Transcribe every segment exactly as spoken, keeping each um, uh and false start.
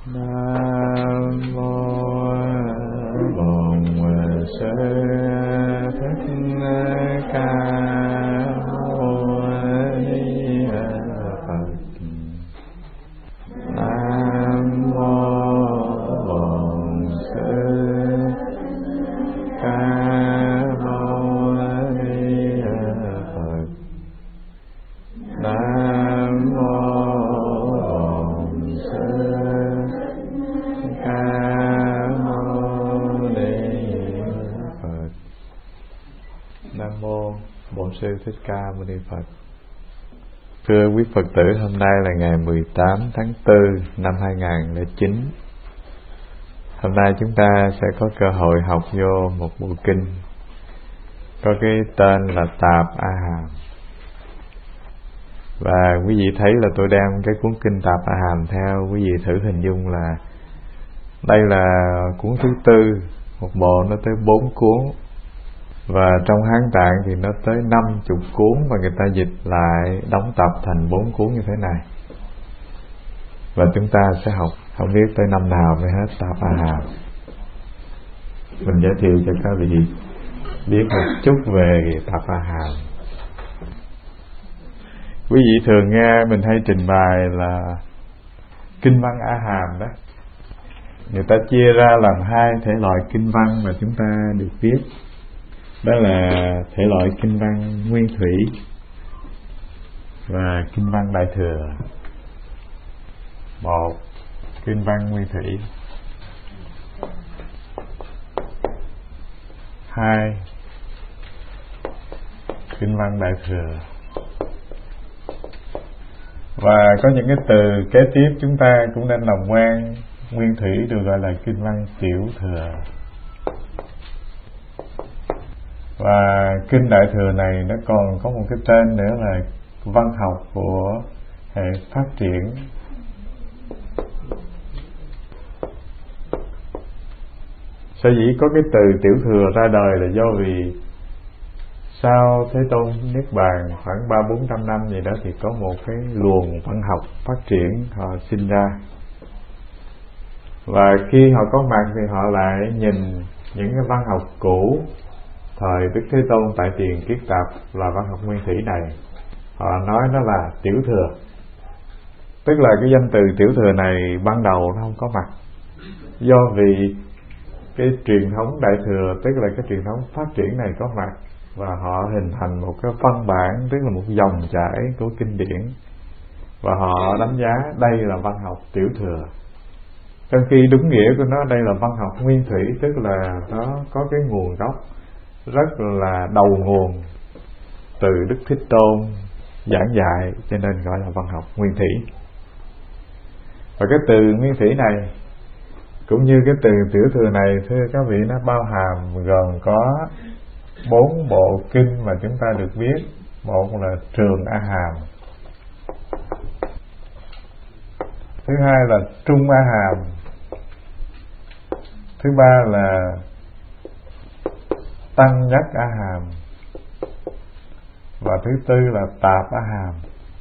Nam mô Bổn Sư Thích Ca Mâu Ni Phật. Nam mô Bổn Sư Ca Mâu Ni Phật. Nam mô Bổn Sư Ca Mâu Ni Phật. Nam mô Bổn Sư Thích Ca Mâu Ni Phật. Thưa quý Phật tử, hôm nay là ngày mười tám tháng tư năm hai nghìn không trăm lẻ chín. Hôm nay chúng ta sẽ có cơ hội học vô một bộ kinh có cái tên là Tạp A Hàm. Và quý vị thấy là tôi đem cái cuốn kinh Tạp A Hàm theo, quý vị thử hình dung là đây là cuốn thứ tư, một bộ nó tới bốn cuốn. Và trong Hán Tạng thì nó tới năm chục cuốn, và người ta dịch lại đóng tập thành bốn cuốn như thế này. Và chúng ta sẽ học không biết tới năm nào mới hết Tạp A Hàm. Mình giới thiệu cho các vị biết một chút về Tạp A Hàm. Quý vị thường nghe mình hay trình bày là kinh văn A Hàm đó. Người ta chia ra làm hai thể loại kinh văn mà chúng ta được biết. Đó là thể loại kinh văn nguyên thủy và kinh văn đại thừa. Một, kinh văn nguyên thủy. Hai, kinh văn đại thừa. Và có những cái từ kế tiếp chúng ta cũng nên làm quen. Nguyên thủy được gọi là kinh văn tiểu thừa. Và kinh đại thừa này nó còn có một cái tên nữa là văn học của hệ phát triển. Sở dĩ có cái từ tiểu thừa ra đời là do vì sau Thế Tôn Niết Bàn khoảng ba bốn trăm năm gì đó thì có một cái luồng văn học phát triển họ sinh ra. Và khi họ có mặt thì họ lại nhìn những cái văn học cũ thời Đức Thế Tôn tại Tiền Kiết Tập là văn học nguyên thủy này, họ nói nó là tiểu thừa. Tức là cái danh từ tiểu thừa này ban đầu nó không có mặt, do vì cái truyền thống đại thừa, tức là cái truyền thống phát triển này có mặt, và họ hình thành một cái văn bản, tức là một dòng chảy của kinh điển, và họ đánh giá đây là văn học tiểu thừa. Trong khi đúng nghĩa của nó đây là văn học nguyên thủy, tức là nó có cái nguồn gốc rất là đầu nguồn từ Đức Thích Tôn giảng dạy, cho nên gọi là văn học nguyên thủy. Và cái từ nguyên thủy này cũng như cái từ tiểu thừa này, thưa các vị, nó bao hàm gồm có bốn bộ kinh mà chúng ta được biết. Một là Trường A Hàm, thứ hai là Trung A Hàm, thứ ba là Tăng Nhất A Hàm, và thứ tư là Tạp A Hàm.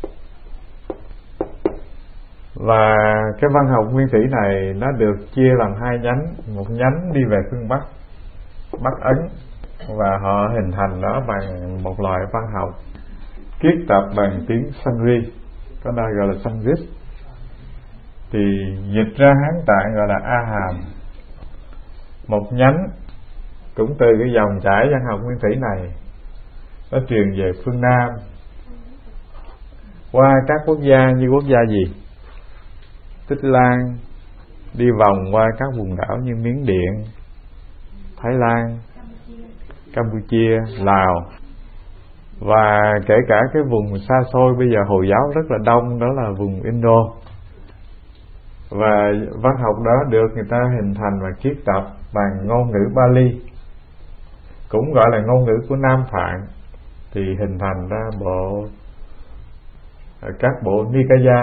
Và cái văn học nguyên thủy này nó được chia làm hai nhánh. Một nhánh đi về phương Bắc, Bắc Ấn, và họ hình thành nó bằng một loại văn học kiết tập bằng tiếng Sanskrit, có nơi gọi là Sanskrit, thì dịch ra Hán Tạng gọi là A Hàm. Một nhánh cũng từ cái dòng chảy văn học nguyên thủy này, nó truyền về phương Nam qua các quốc gia như quốc gia gì? Tích Lan, đi vòng qua các vùng đảo như Miến Điện, Thái Lan, Campuchia, Lào, và kể cả cái vùng xa xôi bây giờ Hồi giáo rất là đông, đó là vùng Indo. Và văn học đó được người ta hình thành và kiết tập bằng ngôn ngữ Bali, cũng gọi là ngôn ngữ của Nam Phạn, thì hình thành ra bộ các bộ Nikaya.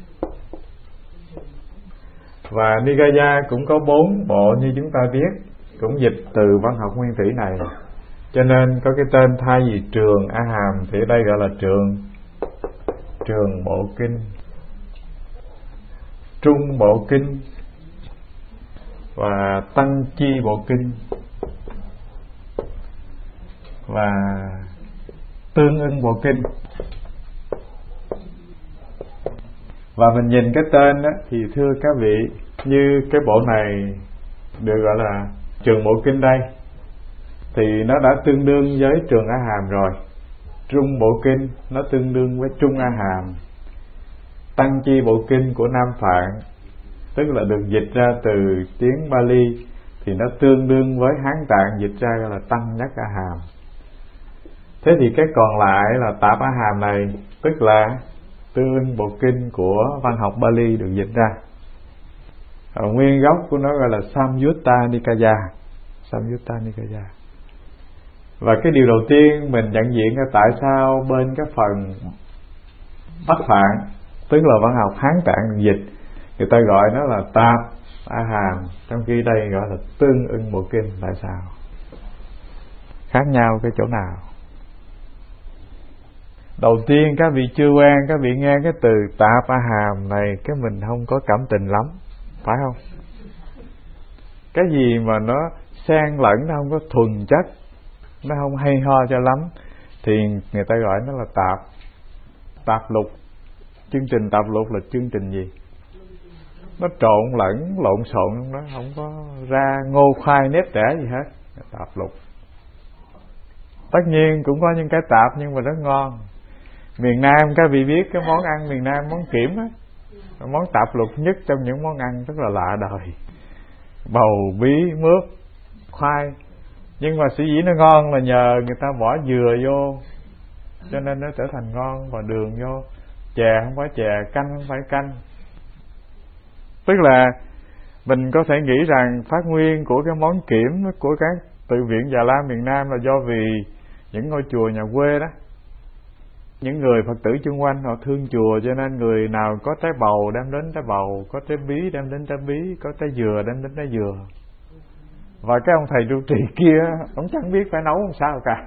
Và Nikaya cũng có bốn bộ như chúng ta biết, cũng dịch từ văn học nguyên thủy này, cho nên có cái tên thay vì Trường A Hàm thì ở đây gọi là Trường Trường Bộ Kinh, Trung Bộ Kinh, và Tăng Chi Bộ Kinh và Tương Ưng Bộ Kinh. Và mình nhìn cái tên đó thì thưa các vị, như cái bộ này được gọi là Trường Bộ Kinh đây, thì nó đã tương đương với Trường A Hàm rồi. Trung Bộ Kinh nó tương đương với Trung A Hàm. Tăng Chi Bộ Kinh của Nam Phạn, tức là được dịch ra từ tiếng Bali, thì nó tương đương với Hán Tạng dịch ra là Tăng Nhất A Hàm. Thế thì cái còn lại là Tạp A Hàm này, tức là Tương Ưng Bộ Kinh của văn học Bali được dịch ra. Ở nguyên gốc của nó gọi là Samyutta Nikaya. Samyutta Nikaya. Và cái điều đầu tiên mình nhận diện là tại sao bên cái phần Bắc Phạn, tức là văn học Hán Tạng được dịch, người ta gọi nó là Tạp A Hàm, trong khi đây gọi là Tương Ưng Bộ Kinh. Tại sao? Khác nhau cái chỗ nào? Đầu tiên các vị chưa quen, các vị nghe cái từ Tạp A Hàm này cái mình không có cảm tình lắm, phải không? Cái gì mà nó xen lẫn, nó không có thuần chất, nó không hay ho cho lắm, thì người ta gọi nó là tạp. Tạp lục. Chương trình tạp lục là chương trình gì? Nó trộn lẫn, lộn xộn, nó không có ra ngô khoai nếp đẻ gì hết. Tạp lục. Tất nhiên cũng có những cái tạp nhưng mà rất ngon. Miền Nam các vị biết cái món ăn miền Nam, món kiểm á, món tạp lục nhất trong những món ăn rất là lạ đời. Bầu, bí, mướp, khoai. Nhưng mà sở dĩ nó ngon là nhờ người ta bỏ dừa vô, cho nên nó trở thành ngon, và đường vô. Chè không phải chè, canh không phải canh. Tức là mình có thể nghĩ rằng phát nguyên của cái món kiểm của các tự viện Già Lam miền Nam là do vì những ngôi chùa nhà quê đó, những người Phật tử chung quanh họ thương chùa, cho nên người nào có trái bầu đem đến trái bầu, có trái bí đem đến trái bí, có trái dừa đem đến trái dừa. Và cái ông thầy trụ trì kia, ông chẳng biết phải nấu làm sao cả.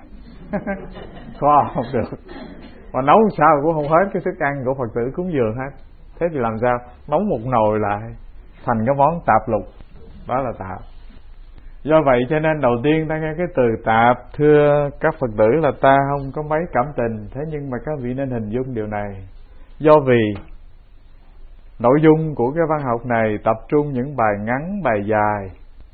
Kho không được, mà nấu làm sao cũng không hết cái thức ăn của Phật tử cúng dường hết. Thế thì làm sao? Nấu một nồi lại thành cái món tạp lục. Đó là tạp. Do vậy cho nên đầu tiên ta nghe cái từ tạp, thưa các Phật tử, là ta không có mấy cảm tình. Thế nhưng mà các vị nên hình dung điều này. Do vì nội dung của cái văn học này tập trung những bài ngắn, bài dài,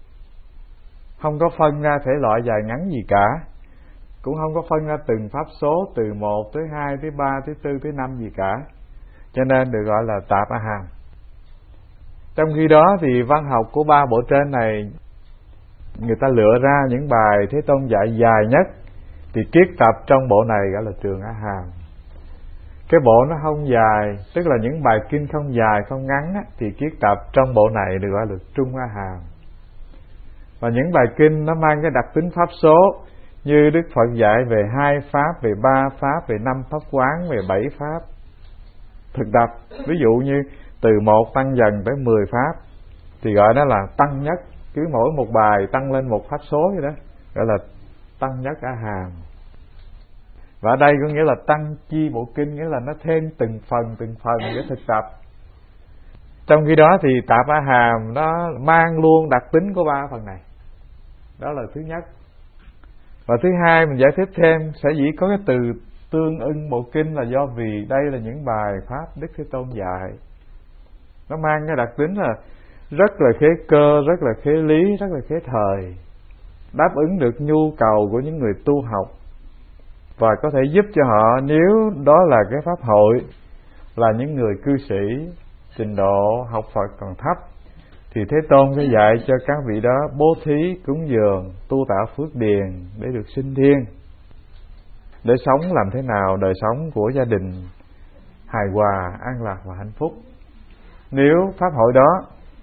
không có phân ra thể loại dài ngắn gì cả, cũng không có phân ra từng pháp số từ một tới hai tới ba tới tư tới năm gì cả, cho nên được gọi là Tạp A Hàm. Trong khi đó thì văn học của ba bộ trên này, người ta lựa ra những bài Thế Tôn dạy dài nhất, thì kiết tập trong bộ này gọi là Trường A Hàm. Cái bộ nó không dài, tức là những bài kinh không dài không ngắn á, thì kiết tập trong bộ này được gọi là Trung A Hàm. Và những bài kinh nó mang cái đặc tính pháp số, như Đức Phật dạy về hai pháp, về ba pháp, về năm pháp quán, về bảy pháp thực tập. Ví dụ như từ một tăng dần tới mười pháp thì gọi đó là tăng nhất. Cứ mỗi một bài tăng lên một pháp số vậy đó, gọi là tăng nhất A Hàm. Và ở đây có nghĩa là tăng chi bộ kinh, nghĩa là nó thêm từng phần từng phần để thực tập. Trong khi đó thì Tạp A Hàm nó mang luôn đặc tính của ba phần này. Đó là thứ nhất. Và thứ hai, mình giải thích thêm, sẽ dĩ có cái từ tương ưng bộ kinh là do vì đây là những bài pháp Đức Thế Tôn dạy. Nó mang cái đặc tính là rất là khế cơ, rất là khế lý, rất là khế thời, đáp ứng được nhu cầu của những người tu học, và có thể giúp cho họ, nếu đó là cái pháp hội, là những người cư sĩ trình độ học Phật còn thấp, thì Thế Tôn sẽ dạy cho các vị đó bố thí, cúng dường, tu tạo phước điền để được sinh thiên, để sống làm thế nào đời sống của gia đình hài hòa, an lạc và hạnh phúc. Nếu pháp hội đó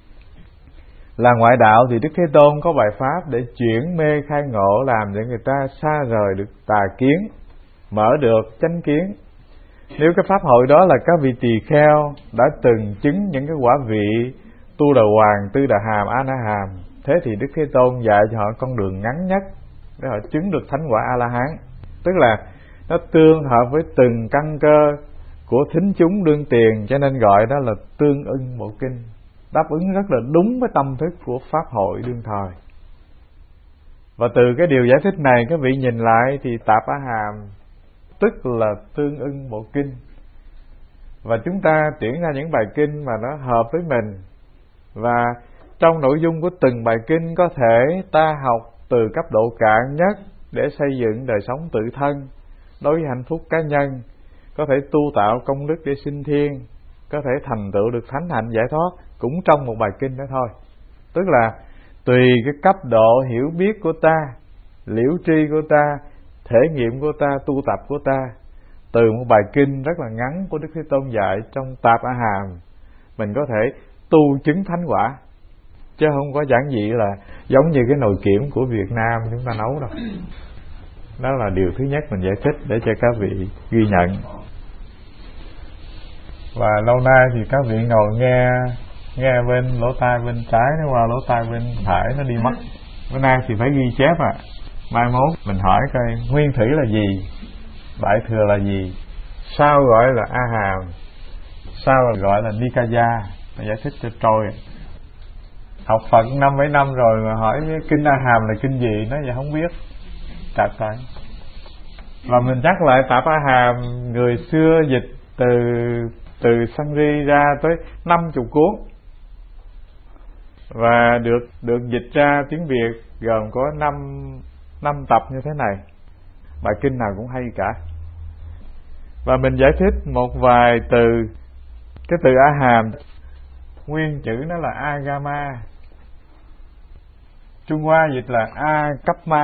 là ngoại đạo thì Đức Thế Tôn có bài pháp để chuyển mê khai ngộ, làm để người ta xa rời được tà kiến, mở được chánh kiến. Nếu cái pháp hội đó là các vị tỳ kheo đã từng chứng những cái quả vị Tu Đà Hoàng, Tư Đà Hàm, A Na Hàm, thế thì Đức Thế Tôn dạy cho họ con đường ngắn nhất để họ chứng được thánh quả A La Hán. Tức là nó tương hợp với từng căn cơ của thính chúng đương tiền, cho nên gọi đó là tương ưng bộ kinh. đáp ứng rất là đúng với tâm thức của Pháp hội đương thời. Và từ cái điều giải thích này, các vị nhìn lại thì Tạp A Hàm tức là tương ưng bộ kinh. Và chúng ta tuyển ra những bài kinh mà nó hợp với mình. Và trong nội dung của từng bài kinh có thể ta học từ cấp độ cạn nhất để xây dựng đời sống tự thân, đối với hạnh phúc cá nhân, có thể tu tạo công đức để sinh thiên, có thể thành tựu được thánh hạnh giải thoát cũng trong một bài kinh đó thôi. Tức là tùy cái cấp độ hiểu biết của ta, liễu tri của ta, thể nghiệm của ta, tu tập của ta, từ một bài kinh rất là ngắn của Đức Thế Tôn dạy trong Tạp A Hàm, mình có thể tu chứng thánh quả, chứ không có giản dị là giống như cái nồi kiểm của Việt Nam chúng ta nấu đâu. Đó là điều thứ nhất mình giải thích để cho các vị ghi nhận. Và lâu nay thì các vị ngồi nghe nghe bên lỗ tai bên trái nó qua lỗ tai bên phải nó đi mất. Bữa nay thì phải ghi chép à. Mai mốt mình hỏi coi nguyên thủy là gì, Đại thừa là gì, sao gọi là A Hàm, sao gọi là Nikaya, mình giải thích cho trôi. Học Phật năm mấy năm rồi mà hỏi kinh A Hàm là kinh gì, nó vậy không biết. Trật rồi. Và mình chắc lại Tạp A Hàm người xưa dịch từ từ Sanskrit ra tới năm chục cuốn, và được được dịch ra tiếng Việt gồm có năm năm tập như thế này. Bài kinh nào cũng hay cả. Và mình giải thích một vài từ. Cái từ A Hàm nguyên chữ nó là Agama, Trung Hoa dịch là A Cấp Ma.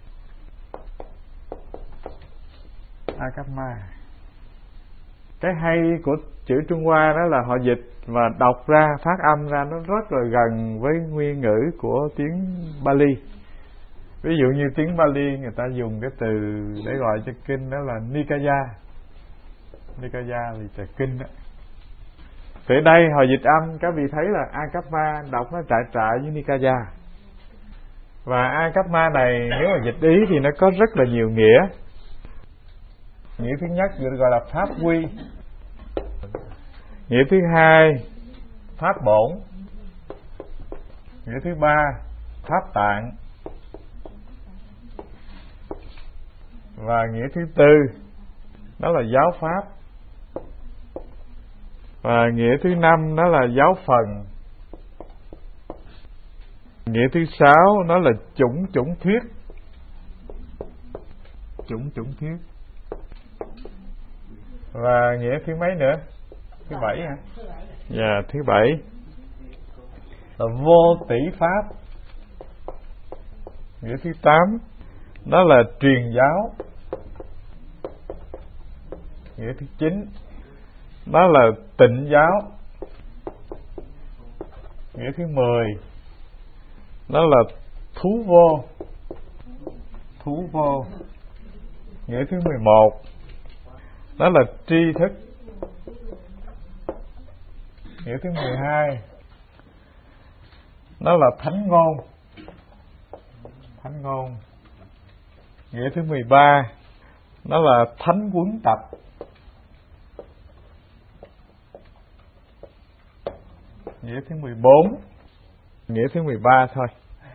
A Cấp Ma. Cái hay của chữ Trung Hoa đó là họ dịch và đọc ra, phát âm ra nó rất là gần với nguyên ngữ của tiếng Bali. Ví dụ như tiếng Bali người ta dùng cái từ để gọi cho kinh đó là Nikaya. Nikaya thì là kinh đó. Từ đây họ dịch âm các vị thấy là Akapma đọc nó trại trại với Nikaya. Và Akapma này nếu mà dịch ý thì nó có rất là nhiều nghĩa. Nghĩa thứ nhất gọi là pháp quy. Nghĩa thứ hai pháp bổn. Nghĩa thứ ba pháp tạng. Và nghĩa thứ tư đó là giáo pháp. Và nghĩa thứ năm đó là giáo phần. Nghĩa thứ sáu nó là chủng chủng thuyết. Chủng chủng thuyết. Và nghĩa thứ mấy nữa? Thứ bảy hả? Dạ, thứ bảy là vô tỷ pháp. Nghĩa thứ tám đó là truyền giáo. Nghĩa thứ chín đó là tịnh giáo. Nghĩa thứ mười đó là thú vô. Thú vô. Nghĩa thứ mười một đó là tri thức. Nghĩa thứ mười hai đó là thánh ngôn. Thánh ngôn. Nghĩa thứ mười ba đó là thánh huấn tập. Nghĩa thứ mười bốn. Nghĩa thứ mười ba thôi.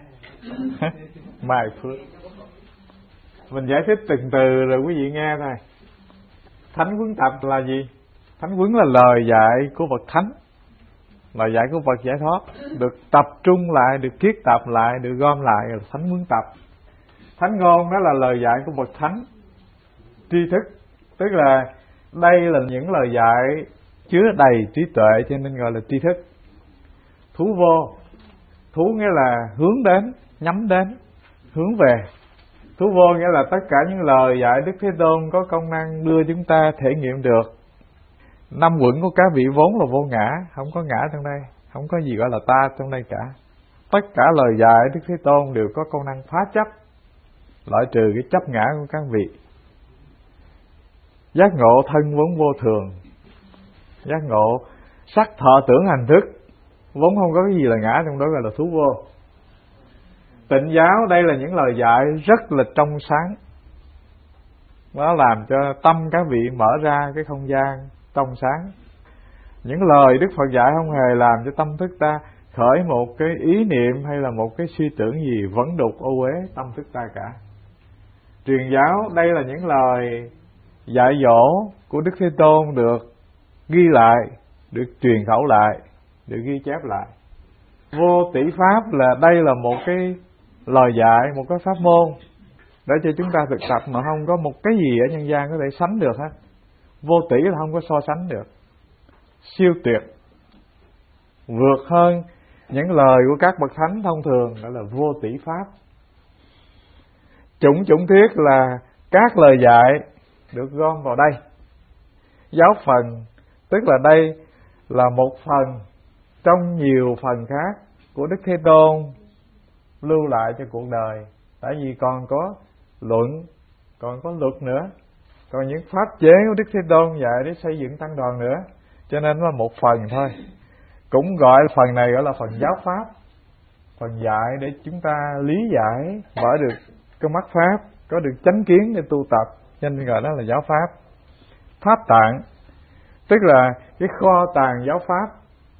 Mai phước. Mình giải thích từng từ rồi quý vị nghe thôi. Thánh huấn tập là gì? Thánh huấn là lời dạy của bậc thánh, lời dạy của bậc giải thoát, được tập trung lại, được kiết tập lại, được gom lại là thánh huấn tập. Thánh ngôn đó là lời dạy của bậc thánh. Tri thức tức là đây là những lời dạy chứa đầy trí tuệ cho nên gọi là tri thức. Thú vô. Thú nghĩa là hướng đến, nhắm đến, hướng về. Thú vô nghĩa là tất cả những lời dạy Đức Thế Tôn có công năng đưa chúng ta thể nghiệm được. Năm quẩn của các vị vốn là vô ngã, không có ngã trong đây, không có gì gọi là ta trong đây cả. Tất cả lời dạy Đức Thế Tôn đều có công năng phá chấp, loại trừ cái chấp ngã của các vị. Giác ngộ thân vốn vô thường. Giác ngộ sắc thọ tưởng hành thức, vốn không có cái gì là ngã trong đó, gọi là thú vô. Tịnh giáo đây là những lời dạy rất là trong sáng, nó làm cho tâm các vị mở ra cái không gian trong sáng. Những lời Đức Phật dạy không hề làm cho tâm thức ta khởi một cái ý niệm hay là một cái suy tưởng gì vẫn đục ô uế tâm thức ta cả. Truyền giáo đây là những lời dạy dỗ của Đức Thế Tôn được ghi lại, được truyền khẩu lại, được ghi chép lại. Vô tỷ pháp là đây là một cái lời dạy, một cái pháp môn để cho chúng ta thực tập mà không có một cái gì ở nhân gian có thể sánh được hết. Vô tỷ là không có so sánh được, siêu tuyệt, vượt hơn những lời của các bậc thánh thông thường, gọi là vô tỷ pháp. Chủng chủng thuyết là các lời dạy được gom vào đây. Giáo phần tức là đây là một phần trong nhiều phần khác của Đức Thế Tôn lưu lại cho cuộc đời. Tại vì còn có luận, còn có luật nữa, còn những pháp chế của Đức Thế Tôn dạy để xây dựng tăng đoàn nữa, cho nên nó là một phần thôi. Cũng gọi phần này gọi là phần giáo pháp, phần dạy để chúng ta lý giải, mở được cái mắt pháp, có được chánh kiến để tu tập, cho nên gọi đó là giáo pháp. Pháp tạng tức là cái kho tàng giáo pháp.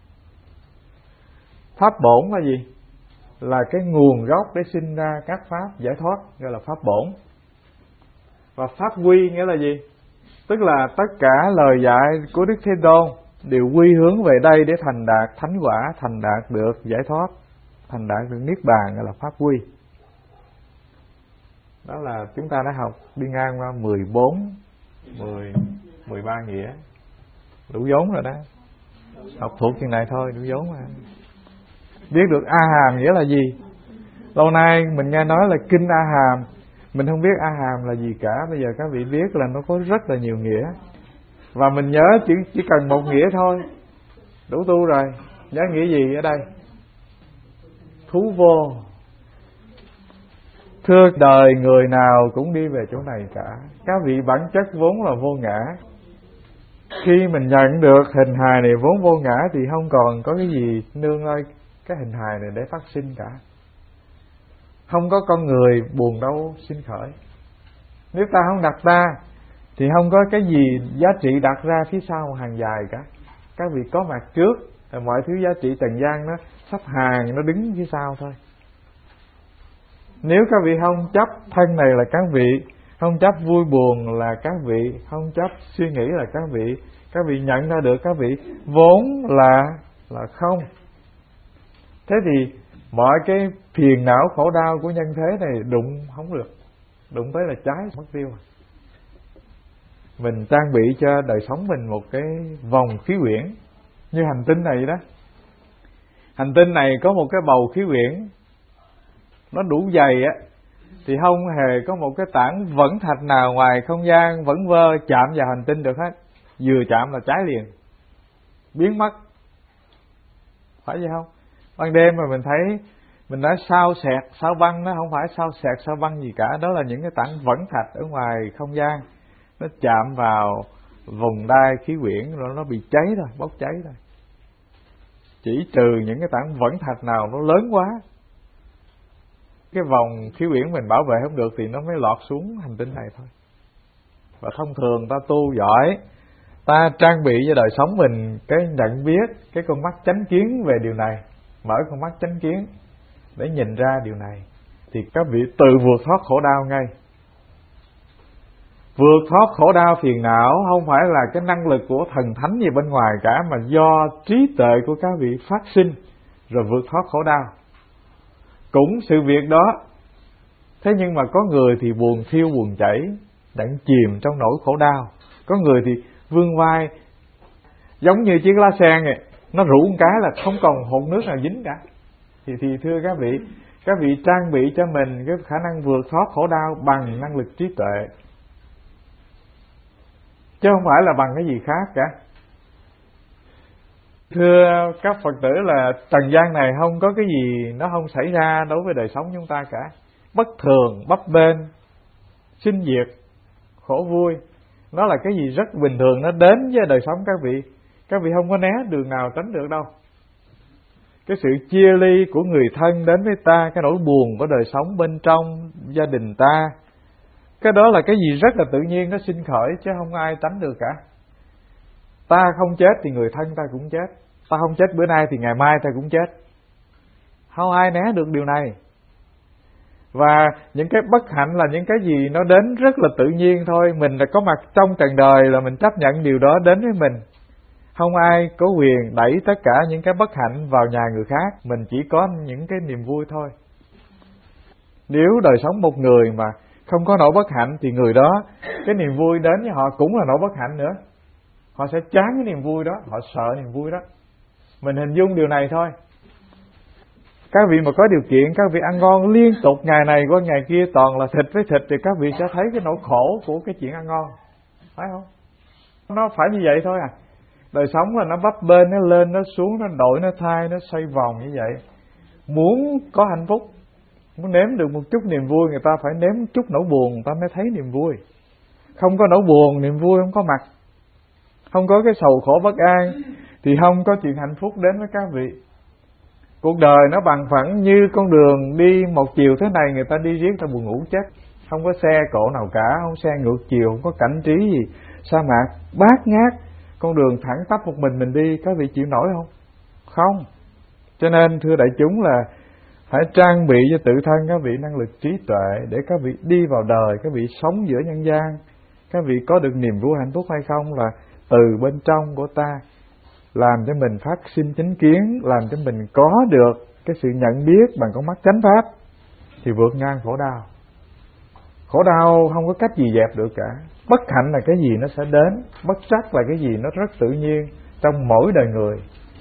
Pháp bổn là gì? Là cái nguồn gốc để sinh ra các pháp giải thoát, gọi là pháp bổn. Và pháp quy nghĩa là gì? Tức là tất cả lời dạy của Đức Thế Tôn đều quy hướng về đây để thành đạt thánh quả, thành đạt được giải thoát, thành đạt được niết bàn, gọi là pháp quy. Đó là chúng ta đã học đi ngang qua mười bốn, mười, mười ba nghĩa. Đủ vốn rồi đó. Học thuộc chuyện này thôi, đủ vốn mà. Biết được A Hàm nghĩa là gì? Lâu nay mình nghe nói là kinh A Hàm, mình không biết A Hàm là gì cả. Bây giờ các vị biết là nó có rất là nhiều nghĩa. Và mình nhớ chỉ, chỉ cần một nghĩa thôi, đủ tu rồi. Nhớ nghĩa gì ở đây? Thú vô. Thưa đời người nào cũng đi về chỗ này cả. Các vị bản chất vốn là vô ngã. Khi mình nhận được hình hài này vốn vô ngã thì không còn có cái gì nương ơi cái hình hài này để phát sinh cả. Không có con người buồn đâu sinh khởi. Nếu ta không đặt ta thì không có cái gì giá trị đặt ra phía sau hàng dài cả. Các vị có mặt trước, mọi thứ giá trị trần gian nó sắp hàng, nó đứng phía sau thôi. Nếu các vị không chấp thân này là các vị, không chấp vui buồn là các vị, không chấp suy nghĩ là các vị, các vị nhận ra được các vị vốn là là không. Thế thì mọi cái phiền não khổ đau của nhân thế này đụng không được, đụng tới là cháy mất tiêu. Mình trang bị cho đời sống mình một cái vòng khí quyển như hành tinh này đó. Hành tinh này có một cái bầu khí quyển nó đủ dày á, thì không hề có một cái tảng vẫn thạch nào ngoài không gian vẫn vơ chạm vào hành tinh được hết. Vừa chạm là cháy liền, biến mất. Phải vậy không? Ban đêm mà mình thấy mình nói sao xẹt, sao băng, nó không phải sao xẹt, sao băng gì cả. Đó là những cái tảng vẫn thạch ở ngoài không gian, nó chạm vào vùng đai khí quyển rồi nó bị cháy rồi, bốc cháy rồi. Chỉ trừ những cái tảng vẫn thạch nào nó lớn quá, cái vòng khí quyển mình bảo vệ không được thì nó mới lọt xuống hành tinh này thôi. Và thông thường ta tu giỏi, ta trang bị cho đời sống mình cái nhận biết, cái con mắt chánh kiến về điều này, mở con mắt chánh kiến để nhìn ra điều này, thì các vị tự vượt thoát khổ đau ngay. Vượt thoát khổ đau phiền não không phải là cái năng lực của thần thánh gì bên ngoài cả, mà do trí tuệ của các vị phát sinh rồi vượt thoát khổ đau. Cũng sự việc đó, thế nhưng mà có người thì buồn thiêu buồn chảy, đặng chìm trong nỗi khổ đau. Có người thì vươn vai giống như chiếc lá sen này, nó rủ một cái là không còn hột nước nào dính cả. Thì, thì thưa các vị, các vị trang bị cho mình cái khả năng vượt thoát khổ đau bằng năng lực trí tuệ, chứ không phải là bằng cái gì khác cả. Thưa các Phật tử là trần gian này không có cái gì nó không xảy ra đối với đời sống chúng ta cả. Bất thường, bấp bênh, sinh diệt, khổ vui, nó là cái gì rất bình thường, nó đến với đời sống các vị. Các vị không có né đường nào tránh được đâu. Cái sự chia ly của người thân đến với ta, cái nỗi buồn của đời sống bên trong gia đình ta, cái đó là cái gì rất là tự nhiên, nó sinh khởi chứ không ai tránh được cả. Ta không chết thì người thân ta cũng chết. Ta không chết bữa nay thì ngày mai ta cũng chết. Không ai né được điều này. Và những cái bất hạnh là những cái gì nó đến rất là tự nhiên thôi. Mình là có mặt trong trần đời là mình chấp nhận điều đó đến với mình. Không ai có quyền đẩy tất cả những cái bất hạnh vào nhà người khác. Mình chỉ có những cái niềm vui thôi. Nếu đời sống một người mà không có nỗi bất hạnh thì người đó, cái niềm vui đến với họ cũng là nỗi bất hạnh nữa. Họ sẽ chán cái niềm vui đó, họ sợ niềm vui đó. Mình hình dung điều này thôi. Các vị mà có điều kiện, các vị ăn ngon liên tục ngày này qua ngày kia toàn là thịt với thịt thì các vị sẽ thấy cái nỗi khổ của cái chuyện ăn ngon. Phải không? Nó phải như vậy thôi à. Đời sống là nó bấp bênh, nó lên, nó xuống, nó đổi, nó thay, nó xoay vòng như vậy. Muốn có hạnh phúc, muốn nếm được một chút niềm vui, người ta phải nếm chút nỗi buồn, người ta mới thấy niềm vui. Không có nỗi buồn, niềm vui không có mặt. Không có cái sầu khổ bất an thì không có chuyện hạnh phúc đến với các vị. Cuộc đời nó bằng phẳng như con đường đi một chiều thế này, người ta đi riết ta buồn ngủ chết. Không có xe cộ nào cả, không xe ngược chiều, không có cảnh trí gì. Sa mạc bát ngát, con đường thẳng tắp một mình mình đi, các vị chịu nổi không? Không. Cho nên thưa đại chúng là hãy trang bị cho tự thân các vị năng lực trí tuệ để các vị đi vào đời, các vị sống giữa nhân gian. Các vị có được niềm vui hạnh phúc hay không là từ bên trong của ta, làm cho mình phát sinh chánh kiến, làm cho mình có được cái sự nhận biết bằng con mắt chánh pháp thì vượt ngang khổ đau. Khổ đau không có cách gì dẹp được cả. Bất hạnh là cái gì nó sẽ đến, bất trắc là cái gì nó rất tự nhiên trong mỗi đời người.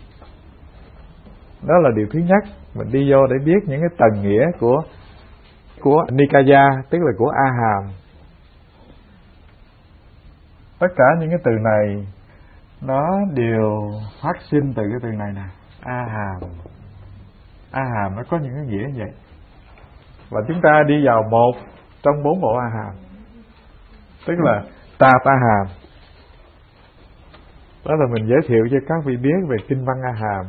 Đó là điều thứ nhất. Mình đi vô để biết những cái tầng nghĩa của của Nikaya, tức là của A Hàm. Tất cả những cái từ này nó đều phát sinh từ cái từ này nè, A Hàm. A Hàm nó có những cái nghĩa như vậy. Và chúng ta đi vào một trong bốn bộ A Hàm, tức là Tạp A Hàm. Đó là mình giới thiệu cho các vị biết về kinh văn A Hàm.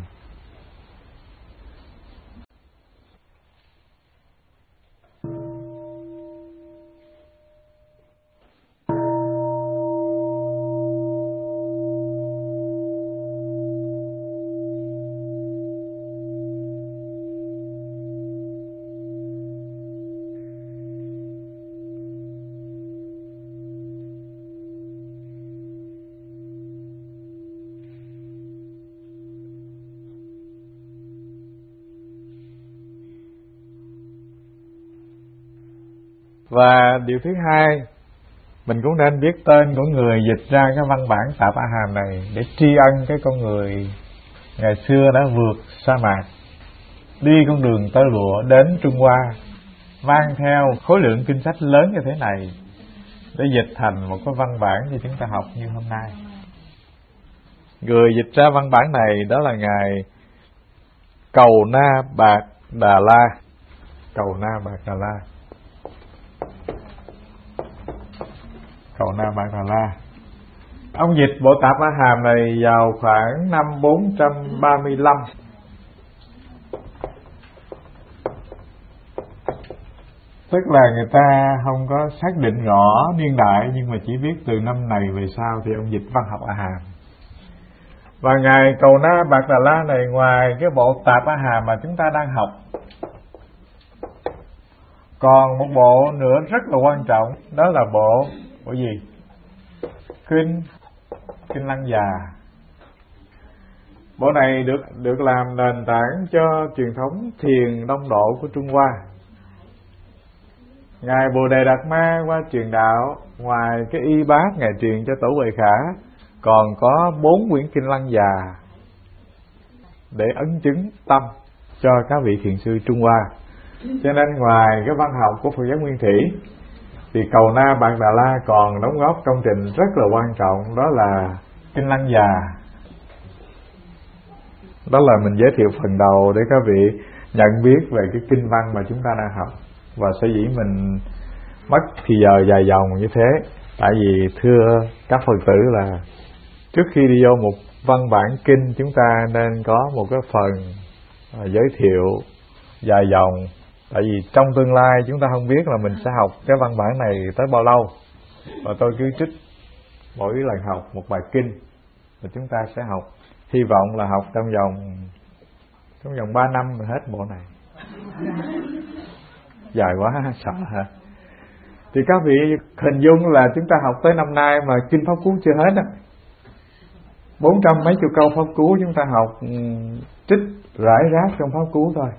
Và điều thứ hai, mình cũng nên biết tên của người dịch ra cái văn bản Tạp A Hàm này để tri ân cái con người ngày xưa đã vượt sa mạc, đi con đường tơ lụa đến Trung Hoa, mang theo khối lượng kinh sách lớn như thế này để dịch thành một cái văn bản cho chúng ta học như hôm nay. Người dịch ra văn bản này đó là ngài Cầu Na Bạt Đà La. Cầu Na Bạt Đà La. Cầu Na Bạt Đà La. Ông dịch bộ Tạp A Hàm này vào khoảng năm bốn trăm ba mươi lăm. Tức là người ta không có xác định rõ niên đại, nhưng mà chỉ biết từ năm này về sau thì ông dịch văn học A Hàm. Và ngài Cầu Na Bạt Đà La này, ngoài cái bộ Tạp A Hàm mà chúng ta đang học, còn một bộ nữa rất là quan trọng, đó là bộ bộ gì? Kinh Kinh Lăng Già. Bộ này được được làm nền tảng cho truyền thống thiền đông độ của Trung Hoa. Ngài Bồ Đề Đạt Ma qua truyền đạo, ngoài cái y bát ngài truyền cho Tổ Huệ Khả, còn có bốn quyển Kinh Lăng Già để ấn chứng tâm cho các vị thiền sư Trung Hoa. Cho nên ngoài cái văn học của Phật giáo Nguyên Thủy thì Cầu Na Bạt Đà La còn đóng góp công trình rất là quan trọng, đó là Kinh Lăng Già. Đó là mình giới thiệu phần đầu để các vị nhận biết về cái kinh văn mà chúng ta đang học. Và sở dĩ mình mất thì giờ dài dòng như thế, tại vì thưa các Phật tử là trước khi đi vô một văn bản kinh, chúng ta nên có một cái phần giới thiệu dài dòng. Tại vì trong tương lai chúng ta không biết là mình sẽ học cái văn bản này tới bao lâu, và tôi cứ trích mỗi lần học một bài kinh và chúng ta sẽ học, hy vọng là học trong vòng trong vòng ba năm là hết bộ này. Dài quá sợ hả? Thì các vị hình dung là chúng ta học tới năm nay mà kinh Pháp Cú chưa hết á. Bốn trăm mấy chục câu Pháp Cú chúng ta học trích rải rác trong Pháp Cú thôi.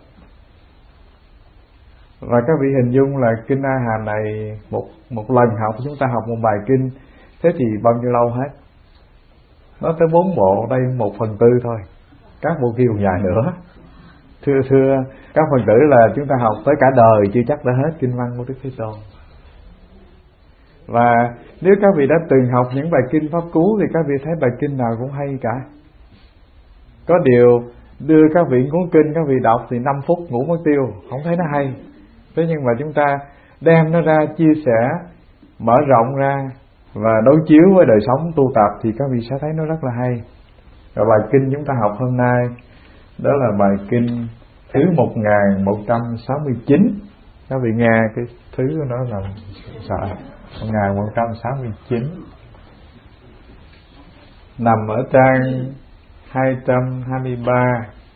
Và các vị hình dung là kinh A Hàm này một một lần học chúng ta học một bài kinh, thế thì bao nhiêu lâu hết? Nó tới bốn bộ, đây một phần tư thôi. Các bộ kia còn dài nữa. Thưa thưa các phần tử là chúng ta học tới cả đời chưa chắc đã hết kinh văn của Đức Thế Tôn. Và nếu các vị đã từng học những bài kinh Pháp Cú thì các vị thấy bài kinh nào cũng hay cả. Có điều đưa các vị cuốn kinh các vị đọc thì năm phút ngủ mất tiêu, không thấy nó hay. Thế nhưng mà chúng ta đem nó ra chia sẻ, mở rộng ra và đối chiếu với đời sống tu tập thì các vị sẽ thấy nó rất là hay. Và bài kinh chúng ta học hôm nay đó là bài kinh thứ một nghìn một trăm sáu mươi chín. Các vị nghe cái thứ của nó là sợ. một nghìn một trăm sáu mươi chín nằm ở trang hai trăm hai mươi ba.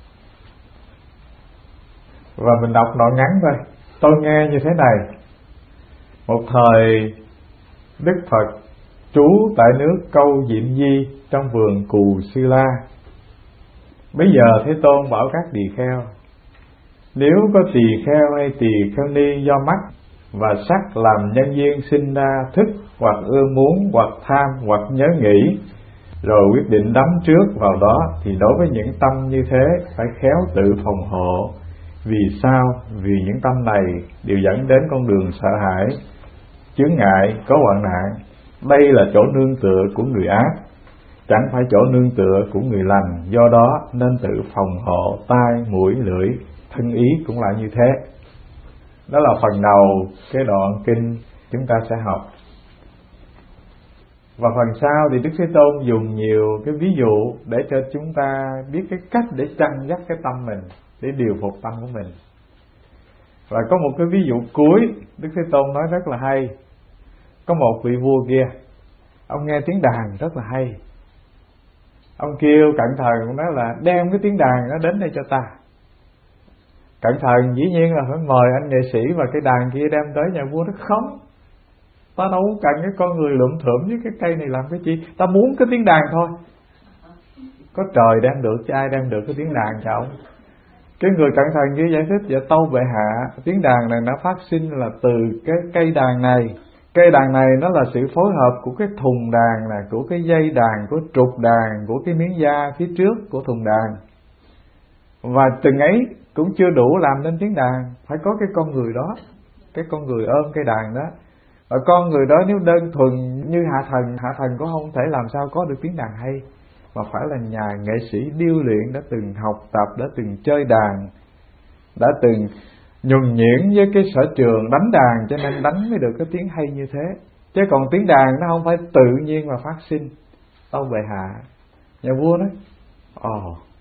Và mình đọc đoạn ngắn thôi. Tôi nghe như thế này: một thời Đức Phật trú tại nước Câu Diệm Di trong vườn Cù Sư La. Bây giờ Thế Tôn bảo các tỳ kheo: nếu có tỳ kheo hay tỳ kheo ni do mắt và sắc làm nhân duyên sinh ra thức hoặc ưa muốn hoặc tham hoặc nhớ nghĩ, rồi quyết định đắm trước vào đó, thì đối với những tâm như thế phải khéo tự phòng hộ. Vì sao? Vì những tâm này đều dẫn đến con đường sợ hãi, chướng ngại, có hoạn nạn. Đây là chỗ nương tựa của người ác, chẳng phải chỗ nương tựa của người lành. Do đó nên tự phòng hộ tai, mũi, lưỡi, thân ý cũng là như thế. Đó là phần đầu cái đoạn kinh chúng ta sẽ học. Và phần sau thì Đức Thế Tôn dùng nhiều cái ví dụ để cho chúng ta biết cái cách để chăn dắt cái tâm mình, để điều phục tâm của mình. Và có một cái ví dụ cuối Đức Thế Tôn nói rất là hay. Có một vị vua kia, ông nghe tiếng đàn rất là hay. Ông kêu cận thần, ông nói là đem cái tiếng đàn nó đến đây cho ta. Cận thần dĩ nhiên là phải mời anh nghệ sĩ và cái đàn kia đem tới nhà vua. Nó không, ta đâu cần cái con người lượm thượm với cái cây này làm cái chi, ta muốn cái tiếng đàn thôi. Có trời đem được chứ ai đem được cái tiếng đàn cho ông. Cái người cận thần kia giải thích: dạ tâu bệ hạ, tiếng đàn này nó phát sinh là từ cái cây đàn này. Cây đàn này nó là sự phối hợp của cái thùng đàn nè, của cái dây đàn, của trục đàn, của cái miếng da phía trước của thùng đàn. Và từng ấy cũng chưa đủ làm nên tiếng đàn, phải có cái con người đó, cái con người ôm cây đàn đó. Và con người đó nếu đơn thuần như hạ thần, hạ thần cũng không thể làm sao có được tiếng đàn hay, mà phải là nhà nghệ sĩ điêu luyện, đã từng học tập, đã từng chơi đàn, đã từng nhuần nhuyễn với cái sở trường đánh đàn, cho nên đánh mới được cái tiếng hay như thế. Chứ còn tiếng đàn nó không phải tự nhiên mà phát sinh. Tâu bệ hạ, nhà vua nói: ồ,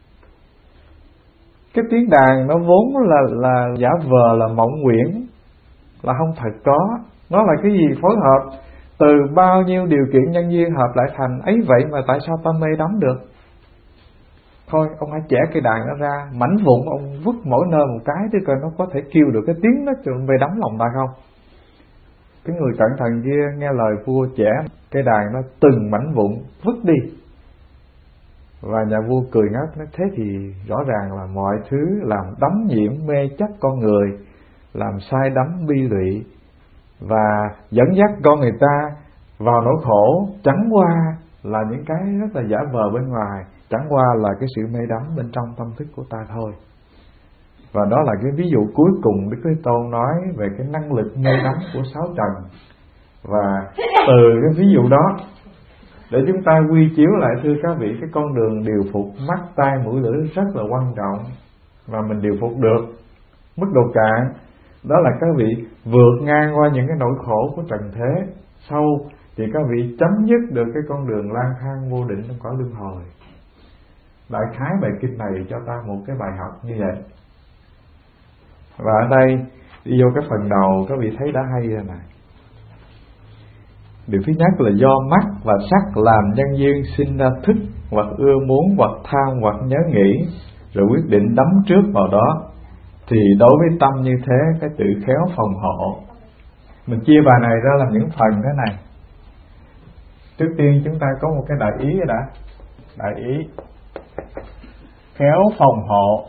cái tiếng đàn nó vốn là là giả vờ, là mộng quyển, là không thật có. Nó là cái gì? Phối hợp từ bao nhiêu điều kiện nhân duyên hợp lại thành ấy, vậy mà tại sao ta mê đắm được? Thôi ông hãy chẻ cây đàn nó ra, mảnh vụn ông vứt mỗi nơi một cái, chứ coi nó có thể kêu được cái tiếng nó mê đắm lòng ta không. Cái người cận thần kia nghe lời vua chẻ cây đàn nó từng mảnh vụn vứt đi. Và nhà vua cười ngất, nói: thế thì rõ ràng là mọi thứ làm đắm nhiễm mê chấp con người, làm sai đắm bi lụy và dẫn dắt con người ta vào nỗi khổ, chẳng qua là những cái rất là giả vờ bên ngoài, chẳng qua là cái sự mê đắm bên trong tâm thức của ta thôi. Và đó là cái ví dụ cuối cùng Đức Thế Tôn nói về cái năng lực mê đắm của sáu trần. Và từ cái ví dụ đó để chúng ta quy chiếu lại, thưa các vị, cái con đường điều phục mắt, tai, mũi, lưỡi rất là quan trọng, và mình điều phục được mức độ cạn. Đó là các vị vượt ngang qua những cái nỗi khổ của trần thế. Sau thì các vị chấm dứt được cái con đường lang thang vô định trong cõi luân hồi. Đại khái bài kinh này cho ta một cái bài học như vậy. Và ở đây đi vô cái phần đầu, các vị thấy đã hay rồi này. Điều thứ nhất là do mắt và sắc làm nhân duyên sinh ra thức hoặc ưa muốn, hoặc tham, hoặc nhớ nghĩ, rồi quyết định đắm trước vào đó, thì đối với tâm như thế, cái tự khéo phòng hộ. Mình chia bài này ra làm những phần thế này. Trước tiên chúng ta có một cái đại ý rồi đã. Đại ý khéo phòng hộ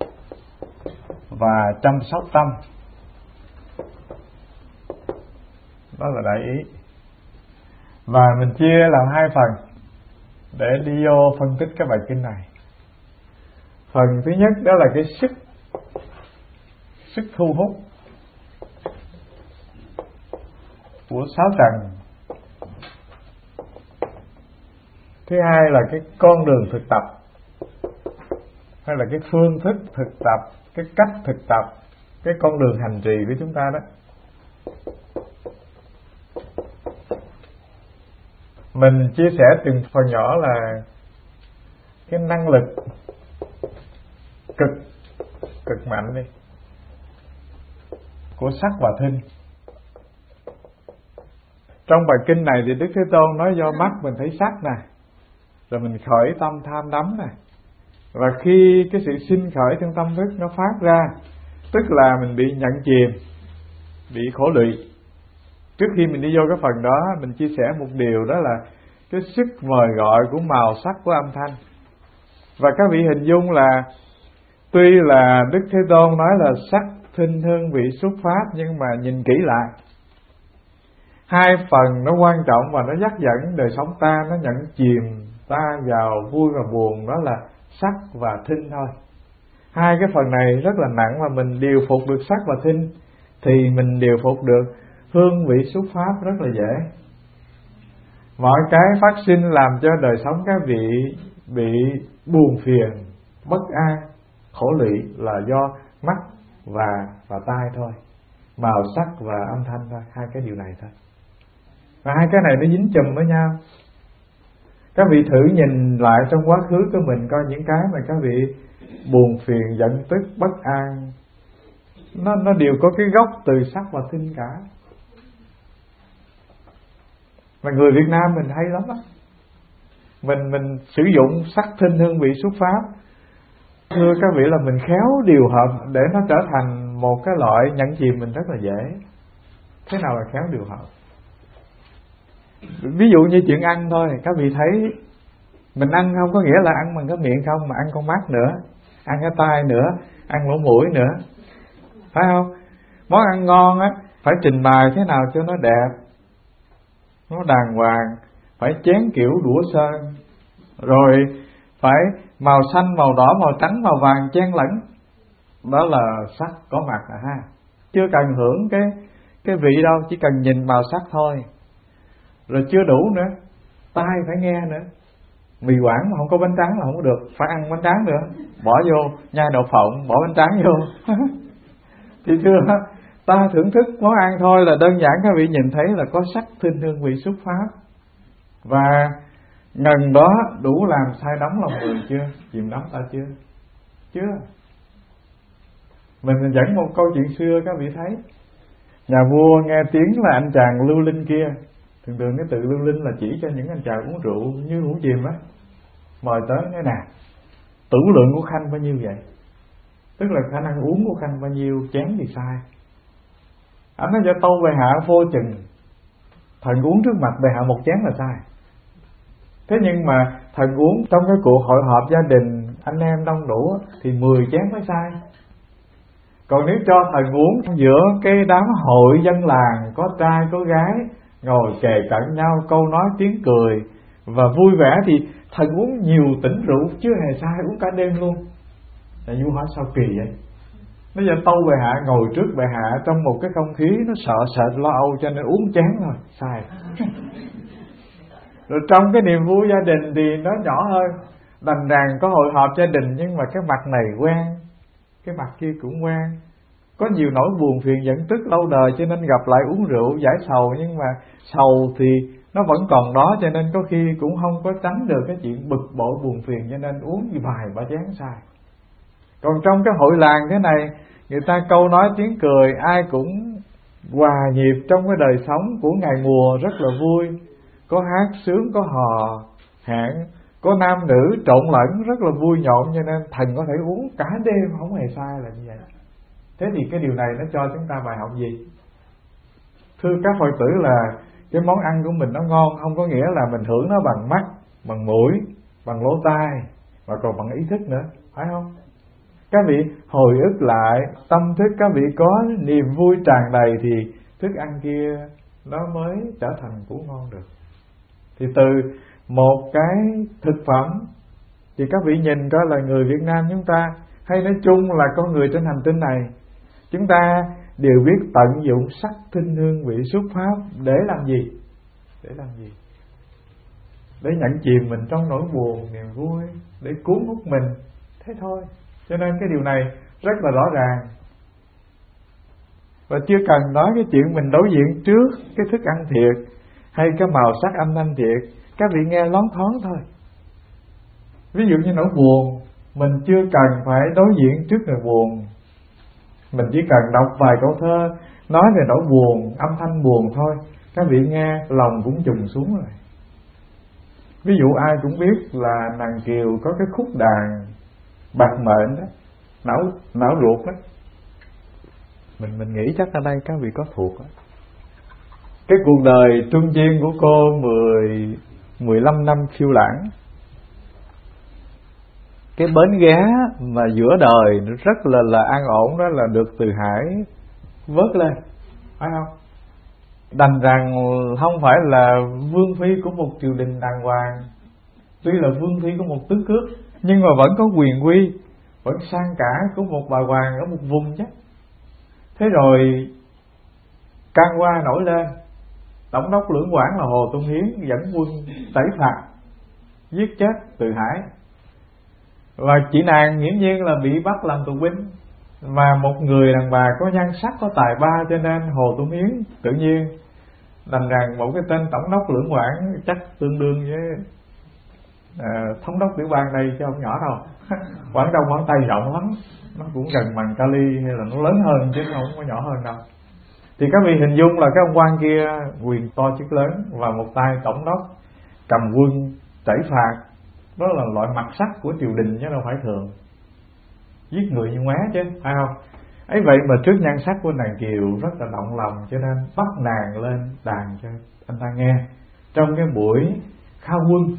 và chăm sóc tâm, đó là đại ý. Và mình chia làm hai phần để đi vô phân tích cái bài kinh này. Phần thứ nhất đó là cái sức sức thu hút của sáu trần. Thứ hai là cái con đường thực tập, hay là cái phương thức thực tập, cái cách thực tập, cái con đường hành trì của chúng ta đó. Mình chia sẻ từng phần nhỏ là cái năng lực cực cực mạnh đi của sắc và thinh. Trong bài kinh này thì Đức Thế Tôn nói do mắt mình thấy sắc nè, rồi mình khởi tâm tham đắm nè, và khi cái sự sinh khởi trong tâm thức nó phát ra, tức là mình bị nhận chìm, bị khổ lụy. Trước khi mình đi vô cái phần đó, mình chia sẻ một điều, đó là cái sức mời gọi của màu sắc của âm thanh. Và các vị hình dung là tuy là Đức Thế Tôn nói là sắc, thinh, hương, vị, xúc, pháp, nhưng mà nhìn kỹ lại, hai phần nó quan trọng và nó dắt dẫn đời sống ta, nó nhận chìm ta vào vui và buồn, đó là sắc và thinh thôi. Hai cái phần này rất là nặng, và mình điều phục được sắc và thinh thì mình điều phục được hương, vị, xúc, pháp rất là dễ. Mọi cái phát sinh làm cho đời sống các vị bị buồn phiền, bất an, khổ lụy là do mắt và và tai thôi, màu sắc và âm thanh thôi, hai cái điều này thôi. Và hai cái này nó dính chùm với nhau. Các vị thử nhìn lại trong quá khứ của mình, coi những cái mà các vị buồn phiền, giận tức, bất an, nó nó đều có cái gốc từ sắc và thinh cả. Mà người Việt Nam mình hay lắm á, mình mình sử dụng sắc, thinh, hương, vị, xúc, pháp. Thưa các vị là mình khéo điều hợp để nó trở thành một cái loại nhận chìm mình rất là dễ. Thế nào là khéo điều hợp? Ví dụ như chuyện ăn thôi, các vị thấy mình ăn không có nghĩa là ăn bằng cái miệng không, mà ăn con mắt nữa, ăn cái tai nữa, ăn lỗ mũi nữa, phải không? Món ăn ngon á phải trình bày thế nào cho nó đẹp, nó đàng hoàng, phải chén kiểu đũa sơn, rồi phải màu xanh, màu đỏ, màu trắng, màu vàng chen lẫn. Đó là sắc có mặt à ha. Chưa cần hưởng cái cái vị đâu, chỉ cần nhìn màu sắc thôi. Rồi chưa đủ nữa, tai phải nghe nữa. Mì Quảng mà không có bánh tráng là không có được, phải ăn bánh tráng nữa, bỏ vô nhai đậu phộng, bỏ bánh tráng vô. Thì thưa, ta thưởng thức món ăn thôi là đơn giản các vị nhìn thấy là có sắc, thinh, hương, vị, xúc, pháp. Và ngần đó đủ làm say đắm lòng người chưa? Chìm đắm ta chưa? Chưa. Mình dẫn một câu chuyện xưa các vị thấy. Nhà vua nghe tiếng là anh chàng lưu linh kia. Thường thường cái từ lưu linh là chỉ cho những anh chàng uống rượu như uống chìm á. Mời tới nói nè, tử lượng của Khanh bao nhiêu vậy? Tức là khả năng uống của Khanh bao nhiêu chén thì sai. Anh nói cho tâu bệ hạ vô chừng, thần uống trước mặt bệ hạ một chén là sai. Thế nhưng mà thần uống trong cái cuộc hội họp gia đình anh em đông đủ thì mười chén mới sai. Còn nếu cho thần uống giữa cái đám hội dân làng, có trai có gái ngồi kề cận nhau, câu nói tiếng cười và vui vẻ, thì thần uống nhiều tỉnh rượu chưa hề sai, uống cả đêm luôn. Là vua hỏi sao kỳ vậy? Bây giờ tâu bệ hạ ngồi trước bệ hạ trong một cái không khí nó sợ sệt lo âu cho nên uống chén thôi, sai. Rồi trong cái niềm vui gia đình thì nó nhỏ hơn, đành rằng có hội họp gia đình nhưng mà cái mặt này quen, cái mặt kia cũng quen, có nhiều nỗi buồn phiền giận tức lâu đời cho nên gặp lại uống rượu giải sầu, nhưng mà sầu thì nó vẫn còn đó, cho nên có khi cũng không có tránh được cái chuyện bực bội buồn phiền, cho nên uống vài ba chén sai. Còn trong cái hội làng thế này, người ta câu nói tiếng cười, ai cũng hòa nhịp trong cái đời sống của ngày mùa rất là vui, có hát sướng, có hò hẹn, có nam nữ trộn lẫn rất là vui nhộn, cho nên thần có thể uống cả đêm không hề sai là như vậy. Thế thì cái điều này nó cho chúng ta bài học gì? Thưa các Phật tử, là cái món ăn của mình nó ngon không có nghĩa là mình hưởng nó bằng mắt, bằng mũi, bằng lỗ tai, và còn bằng ý thức nữa, phải không? Các vị hồi ức lại tâm thức các vị có niềm vui tràn đầy thì thức ăn kia nó mới trở thành củ ngon được. Thì từ một cái thực phẩm thì các vị nhìn coi là người Việt Nam chúng ta, hay nói chung là con người trên hành tinh này, chúng ta đều biết tận dụng sắc thinh hương vị xuất pháp để làm gì? Để làm gì? Để nhận chìm mình trong nỗi buồn, niềm vui, để cuốn hút mình, thế thôi. Cho nên cái điều này rất là rõ ràng. Và chưa cần nói cái chuyện mình đối diện trước cái thức ăn thiệt hay cái màu sắc âm thanh thiệt, các vị nghe loáng thoáng thôi. Ví dụ như nỗi buồn, mình chưa cần phải đối diện trước nỗi buồn, mình chỉ cần đọc vài câu thơ nói về nỗi buồn, âm thanh buồn thôi, các vị nghe lòng cũng trùng xuống rồi. Ví dụ ai cũng biết là nàng Kiều có cái khúc đàn bạc mệnh đó, não não ruột đó, mình mình nghĩ chắc ở đây các vị có thuộc đó. Cái cuộc đời trung duyên của cô mười mười lăm năm phiêu lãng, cái bến ghé mà giữa đời rất là là an ổn đó là được Từ Hải vớt lên, phải không? Đành rằng không phải là vương phi của một triều đình đàng hoàng, tuy là vương phi của một tứ cước, nhưng mà vẫn có quyền quy, vẫn sang cả của một bà hoàng ở một vùng chứ. Thế rồi can qua nổi lên, tổng đốc lưỡng quản là Hồ Tôn Hiến dẫn quân tẩy phạt, giết chết Từ Hải, và chị nàng nghiễm nhiên là bị bắt làm tù binh. Và một người đàn bà có nhan sắc, có tài ba, cho nên Hồ Tôn Hiến tự nhiên đành rằng một cái tên tổng đốc lưỡng quản chắc tương đương với à, thống đốc tiểu bang đây chứ không nhỏ đâu. Quảng Đông Quảng Tây rộng lắm, nó cũng gần bằng Cali hay là nó lớn hơn chứ không có nhỏ hơn đâu. Thì các vị hình dung là cái ông quan kia quyền to chức lớn, và một tay tổng đốc cầm quân trẩy phạt, đó là loại mặt sắc của triều đình chứ đâu phải thường, giết người như ngoé chứ, phải không? Ấy vậy mà trước nhan sắc của nàng Kiều rất là động lòng, cho nên bắt nàng lên đàn cho anh ta nghe. Trong cái buổi khao quân,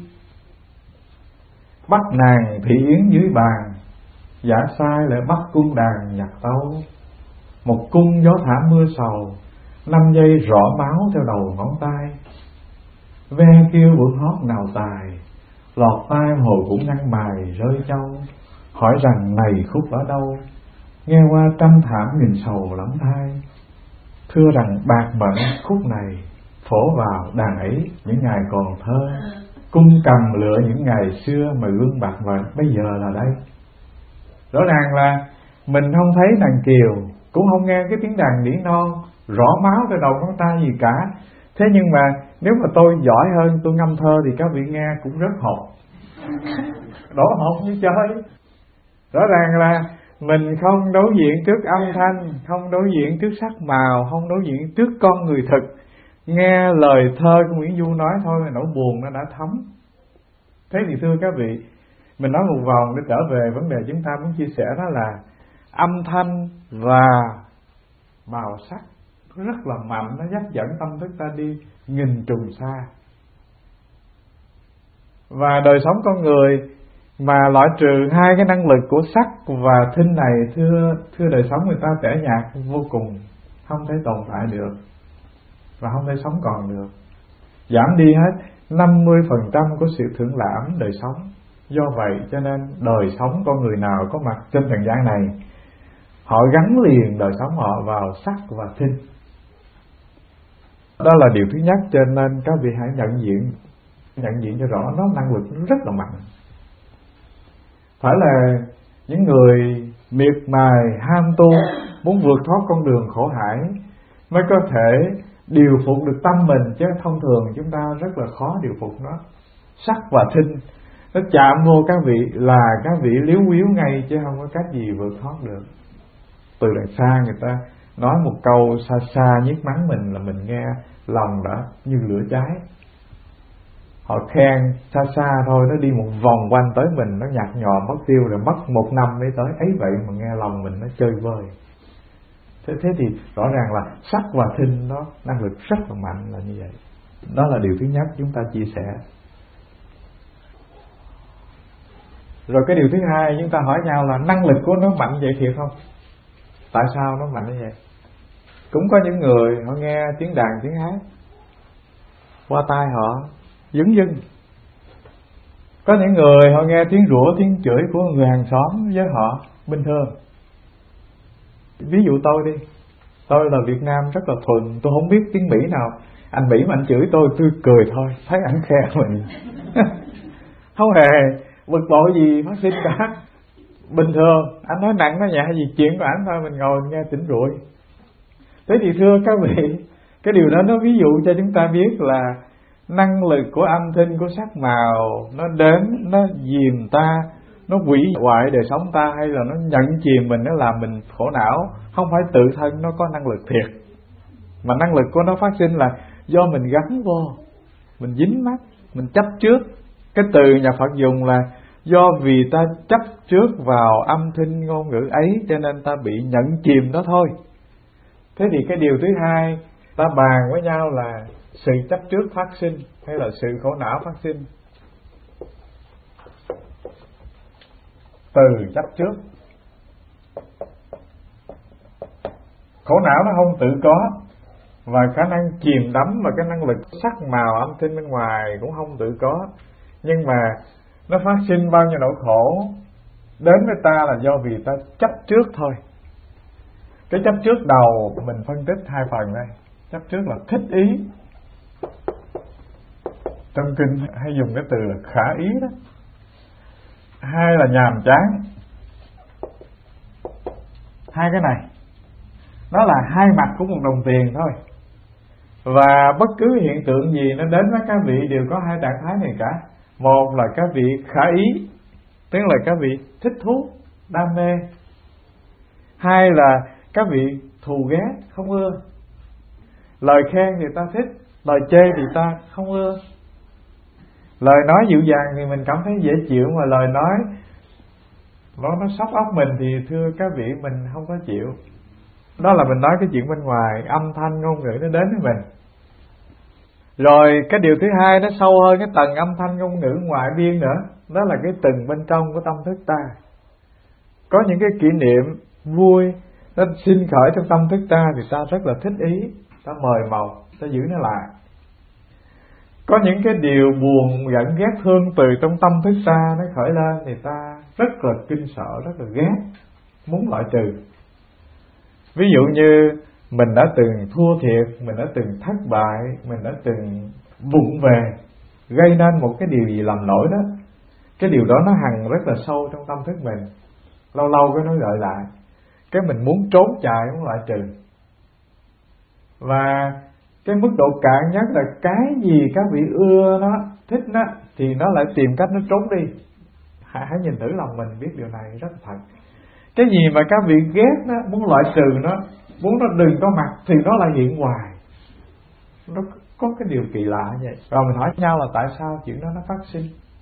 bắt nàng thị yến dưới bàn, giả sai lại bắt cung đàn nhạc tấu. Một cung gió thả mưa sầu, năm giây rõ máu theo đầu ngón tay. Ve kêu bữa hót nào tài, lọt tai hồi cũng ngăn mài rơi châu. Hỏi rằng này khúc ở đâu, nghe qua trăm thảm nghìn sầu lắm thai. Thưa rằng bạc mệnh khúc này, phổ vào đàn ấy những ngày còn thơ. Cung cầm lựa những ngày xưa mà gương bạc mệnh bây giờ là đây. Rõ ràng là mình không thấy nàng Kiều, cũng không nghe cái tiếng đàn nỉ non rõ máu trên đầu ngón tay gì cả. Thế nhưng mà nếu mà tôi giỏi hơn, tôi ngâm thơ thì các vị nghe cũng rất hột, đổ hột như chơi. Rõ ràng là mình không đối diện trước âm thanh, không đối diện trước sắc màu, không đối diện trước con người thực. Nghe lời thơ của Nguyễn Du nói thôi, nỗi buồn nó đã thấm. Thế thì thưa các vị, mình nói một vòng để trở về vấn đề chúng ta muốn chia sẻ, đó là âm thanh và màu sắc rất là mạnh, nó dắt dẫn tâm thức ta đi nghìn trùng xa. Và đời sống con người mà loại trừ hai cái năng lực của sắc và thinh này, thưa thưa đời sống người ta tẻ nhạt vô cùng, không thể tồn tại được và không thể sống còn được. Giảm đi hết năm mươi phần trăm của sự thưởng lãm đời sống. Do vậy cho nên đời sống con người nào có mặt trên trần gian này, họ gắn liền đời sống họ vào sắc và thinh. Đó là điều thứ nhất, cho nên các vị hãy nhận diện nhận diện cho rõ, nó năng lực rất là mạnh. Phải là những người miệt mài ham tu, muốn vượt thoát con đường khổ hải mới có thể điều phục được tâm mình, chứ thông thường chúng ta rất là khó điều phục nó. Sắc và thinh nó chạm vô các vị là các vị liếu quíu ngay, chứ không có cách gì vượt thoát được. Từ đằng xa người ta nói một câu xa xa nhiếc mắng mình là mình nghe lòng đã như lửa cháy. họ khen xa xa thôi, nó đi một vòng quanh tới mình, nó nhạt nhòa mất tiêu rồi, mất một năm mới tới. Ấy vậy mà nghe lòng mình nó chơi vơi. Thế, thế thì rõ ràng là sắc và thinh nó năng lực rất là mạnh là như vậy. Đó là điều thứ nhất chúng ta chia sẻ. Rồi cái điều thứ hai chúng ta hỏi nhau là năng lực của nó mạnh vậy thiệt không? Tại sao nó mạnh như vậy? Cũng có những người họ nghe tiếng đàn tiếng hát, qua tai họ dứng dưng. Có những người họ nghe tiếng rủa tiếng chửi của người hàng xóm với họ bình thường. Ví dụ tôi đi, tôi là Việt Nam rất là thuần, tôi không biết tiếng Mỹ nào. Anh Mỹ mà anh chửi tôi, tôi cười thôi, thấy anh khe mình. Không hề bực bội gì phát sinh cả. Bình thường, anh nói nặng nói nhẹ hay gì chuyện của anh thôi, mình ngồi nghe tỉnh rủi. Thế thì thưa các vị, cái điều đó nó ví dụ cho chúng ta biết là năng lực của âm thanh, của sắc màu nó đến, nó dìm ta, nó hủy hoại đời sống ta, hay là nó nhận chìm mình, nó làm mình khổ não. Không phải tự thân nó có năng lực thiệt, mà năng lực của nó phát sinh là do mình gắn vô, mình dính mắc, mình chấp trước. Cái từ nhà Phật dùng là do vì ta chấp trước vào âm thanh ngôn ngữ ấy cho nên ta bị nhận chìm đó thôi. Thế thì cái điều thứ hai ta bàn với nhau là sự chấp trước phát sinh hay là sự khổ não phát sinh. Từ chấp trước, khổ não nó không tự có, và khả năng chìm đắm và cái năng lực sắc màu âm thanh bên ngoài cũng không tự có. Nhưng mà nó phát sinh bao nhiêu nỗi khổ đến với ta là do vì ta chấp trước thôi. Cái chấp trước đầu mình phân tích hai phần đây. Chấp trước là thích ý, trong kinh hay dùng cái từ là khả ý đó. Hai là nhàm chán. Hai cái này nó là hai mặt của một đồng tiền thôi. Và bất cứ hiện tượng gì nó đến với các vị đều có hai trạng thái này cả. Một là các vị khả ý, tức là các vị thích thú, đam mê. Hai là các vị thù ghét, không ưa. Lời khen thì ta thích, lời chê thì ta không ưa. Lời nói dịu dàng thì mình cảm thấy dễ chịu, mà lời nói nó, nó sốc óc mình thì thưa các vị mình không có chịu. Đó là mình nói cái chuyện bên ngoài, âm thanh ngôn ngữ nó đến với mình. Rồi cái điều thứ hai nó sâu hơn cái tầng âm thanh ngôn ngữ ngoại biên nữa. Đó là cái tầng bên trong của tâm thức ta. Có những cái kỷ niệm vui nó sinh khởi trong tâm thức ta thì ta rất là thích ý, ta mời mọc, ta giữ nó lại. Có những cái điều buồn, giận, ghét, thương từ trong tâm thức ta nó khởi lên thì ta rất là kinh sợ, rất là ghét, muốn loại trừ. Ví dụ như mình đã từng thua thiệt, mình đã từng thất bại, mình đã từng vụng về, gây nên một cái điều gì làm lỗi đó. Cái điều đó nó hằn rất là sâu trong tâm thức mình. Lâu lâu cái nó gợi lại, cái mình muốn trốn chạy, muốn loại trừ. Và cái mức độ cạn nhất là cái gì các vị ưa nó, thích nó, thì nó lại tìm cách nó trốn đi. Hãy, hãy nhìn thử lòng mình biết điều này rất thật. Cái gì mà các vị ghét nó, muốn loại trừ nó, muốn nó đừng có mặt thì nó lại hiện hoài. Nó có cái điều kỳ lạ như vậy. Rồi mình hỏi nhau là tại sao chuyện đó nó phát sinh.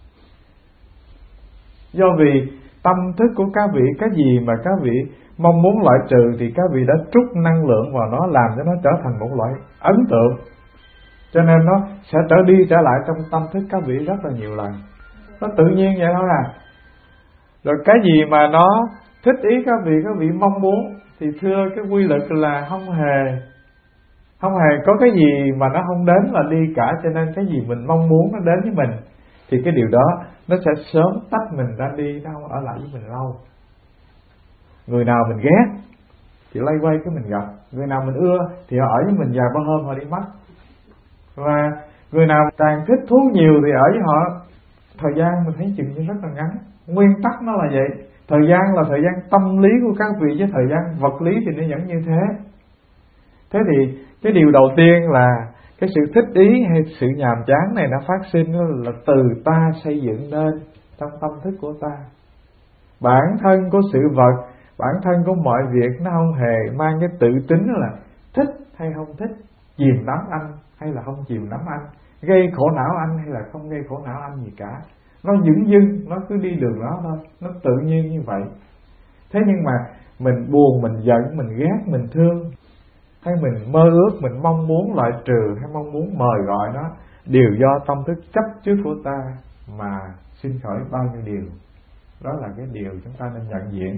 Do vì tâm thức của các vị, cái gì mà các vị mong muốn loại trừ thì các vị đã trút năng lượng vào nó, làm cho nó trở thành một loại ấn tượng. Cho nên nó sẽ trở đi trở lại trong tâm thức các vị rất là nhiều lần. Nó tự nhiên vậy thôi à. Rồi cái gì mà nó thích ý các vị, các vị mong muốn, thì thưa cái quy luật là không hề Không hề có cái gì mà nó không đến là đi cả. Cho nên cái gì mình mong muốn nó đến với mình thì cái điều đó nó sẽ sớm tách mình ra đi, nó không ở lại với mình lâu. Người nào mình ghét thì lay quay cái mình gặp, người nào mình ưa thì họ ở với mình vài ba hôm họ đi mất. Và người nào càng thích thú nhiều thì ở với họ thời gian mình thấy chừng như rất là ngắn. Nguyên tắc nó là vậy. Thời gian là thời gian tâm lý của các vị, chứ thời gian vật lý thì nó vẫn như thế. Thế thì cái điều đầu tiên là cái sự thích ý hay sự nhàm chán này nó phát sinh là từ ta xây dựng nên trong tâm thức của ta. Bản thân của sự vật, bản thân của mọi việc nó không hề mang cái tự tính là thích hay không thích, chìm đắm anh hay là không chìm đắm anh. gây khổ não anh hay là không gây khổ não anh gì cả. Nó dửng dưng, nó cứ đi đường đó thôi, nó tự nhiên như vậy. Thế nhưng mà mình buồn, mình giận, mình ghét, mình thương, hay mình mơ ước, mình mong muốn loại trừ hay mong muốn mời gọi nó, đều do tâm thức chấp trước của ta mà sinh khởi bao nhiêu điều. Đó là cái điều chúng ta nên nhận diện.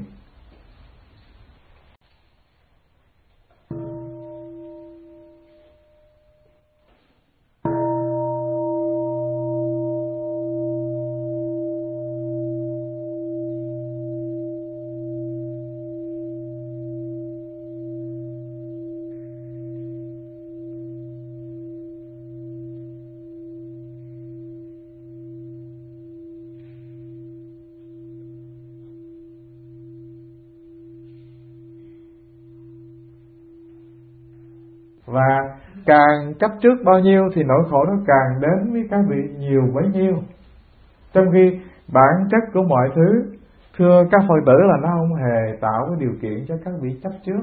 Và càng chấp trước bao nhiêu thì nỗi khổ nó càng đến với các vị nhiều bấy nhiêu. Trong khi bản chất của mọi thứ, thưa các Phật tử, là nó không hề tạo cái điều kiện cho các vị chấp trước.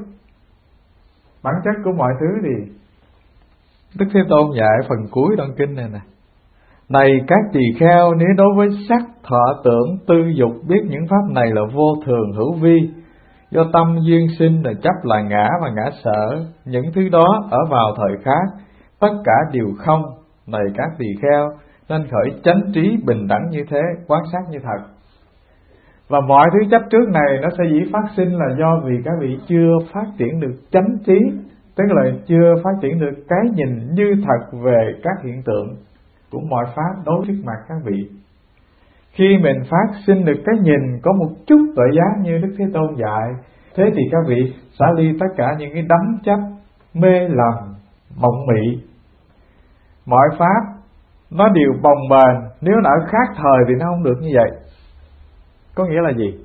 Bản chất của mọi thứ thì Đức Thế Tôn dạy phần cuối đoạn kinh này nè: này các tỳ kheo, nếu đối với sắc, thọ, tưởng, tư, dục biết những pháp này là vô thường hữu vi, do tâm duyên sinh là chấp là ngã và ngã sở, những thứ đó ở vào thời khác tất cả đều không. Này các tỳ kheo, nên khởi chánh trí bình đẳng như thế, quan sát như thật. Và mọi thứ chấp trước này nó sẽ dĩ phát sinh là do vì các vị chưa phát triển được chánh trí, tức là chưa phát triển được cái nhìn như thật về các hiện tượng của mọi pháp đối trước mặt các vị. Khi mình phát sinh được cái nhìn có một chút tuệ giác như Đức Thế Tôn dạy, thế thì các vị xả ly tất cả những cái đắm chấp, mê lầm, mộng mị. Mọi pháp nó đều bồng bềnh, nếu nó ở khác thời thì nó không được như vậy. Có nghĩa là gì?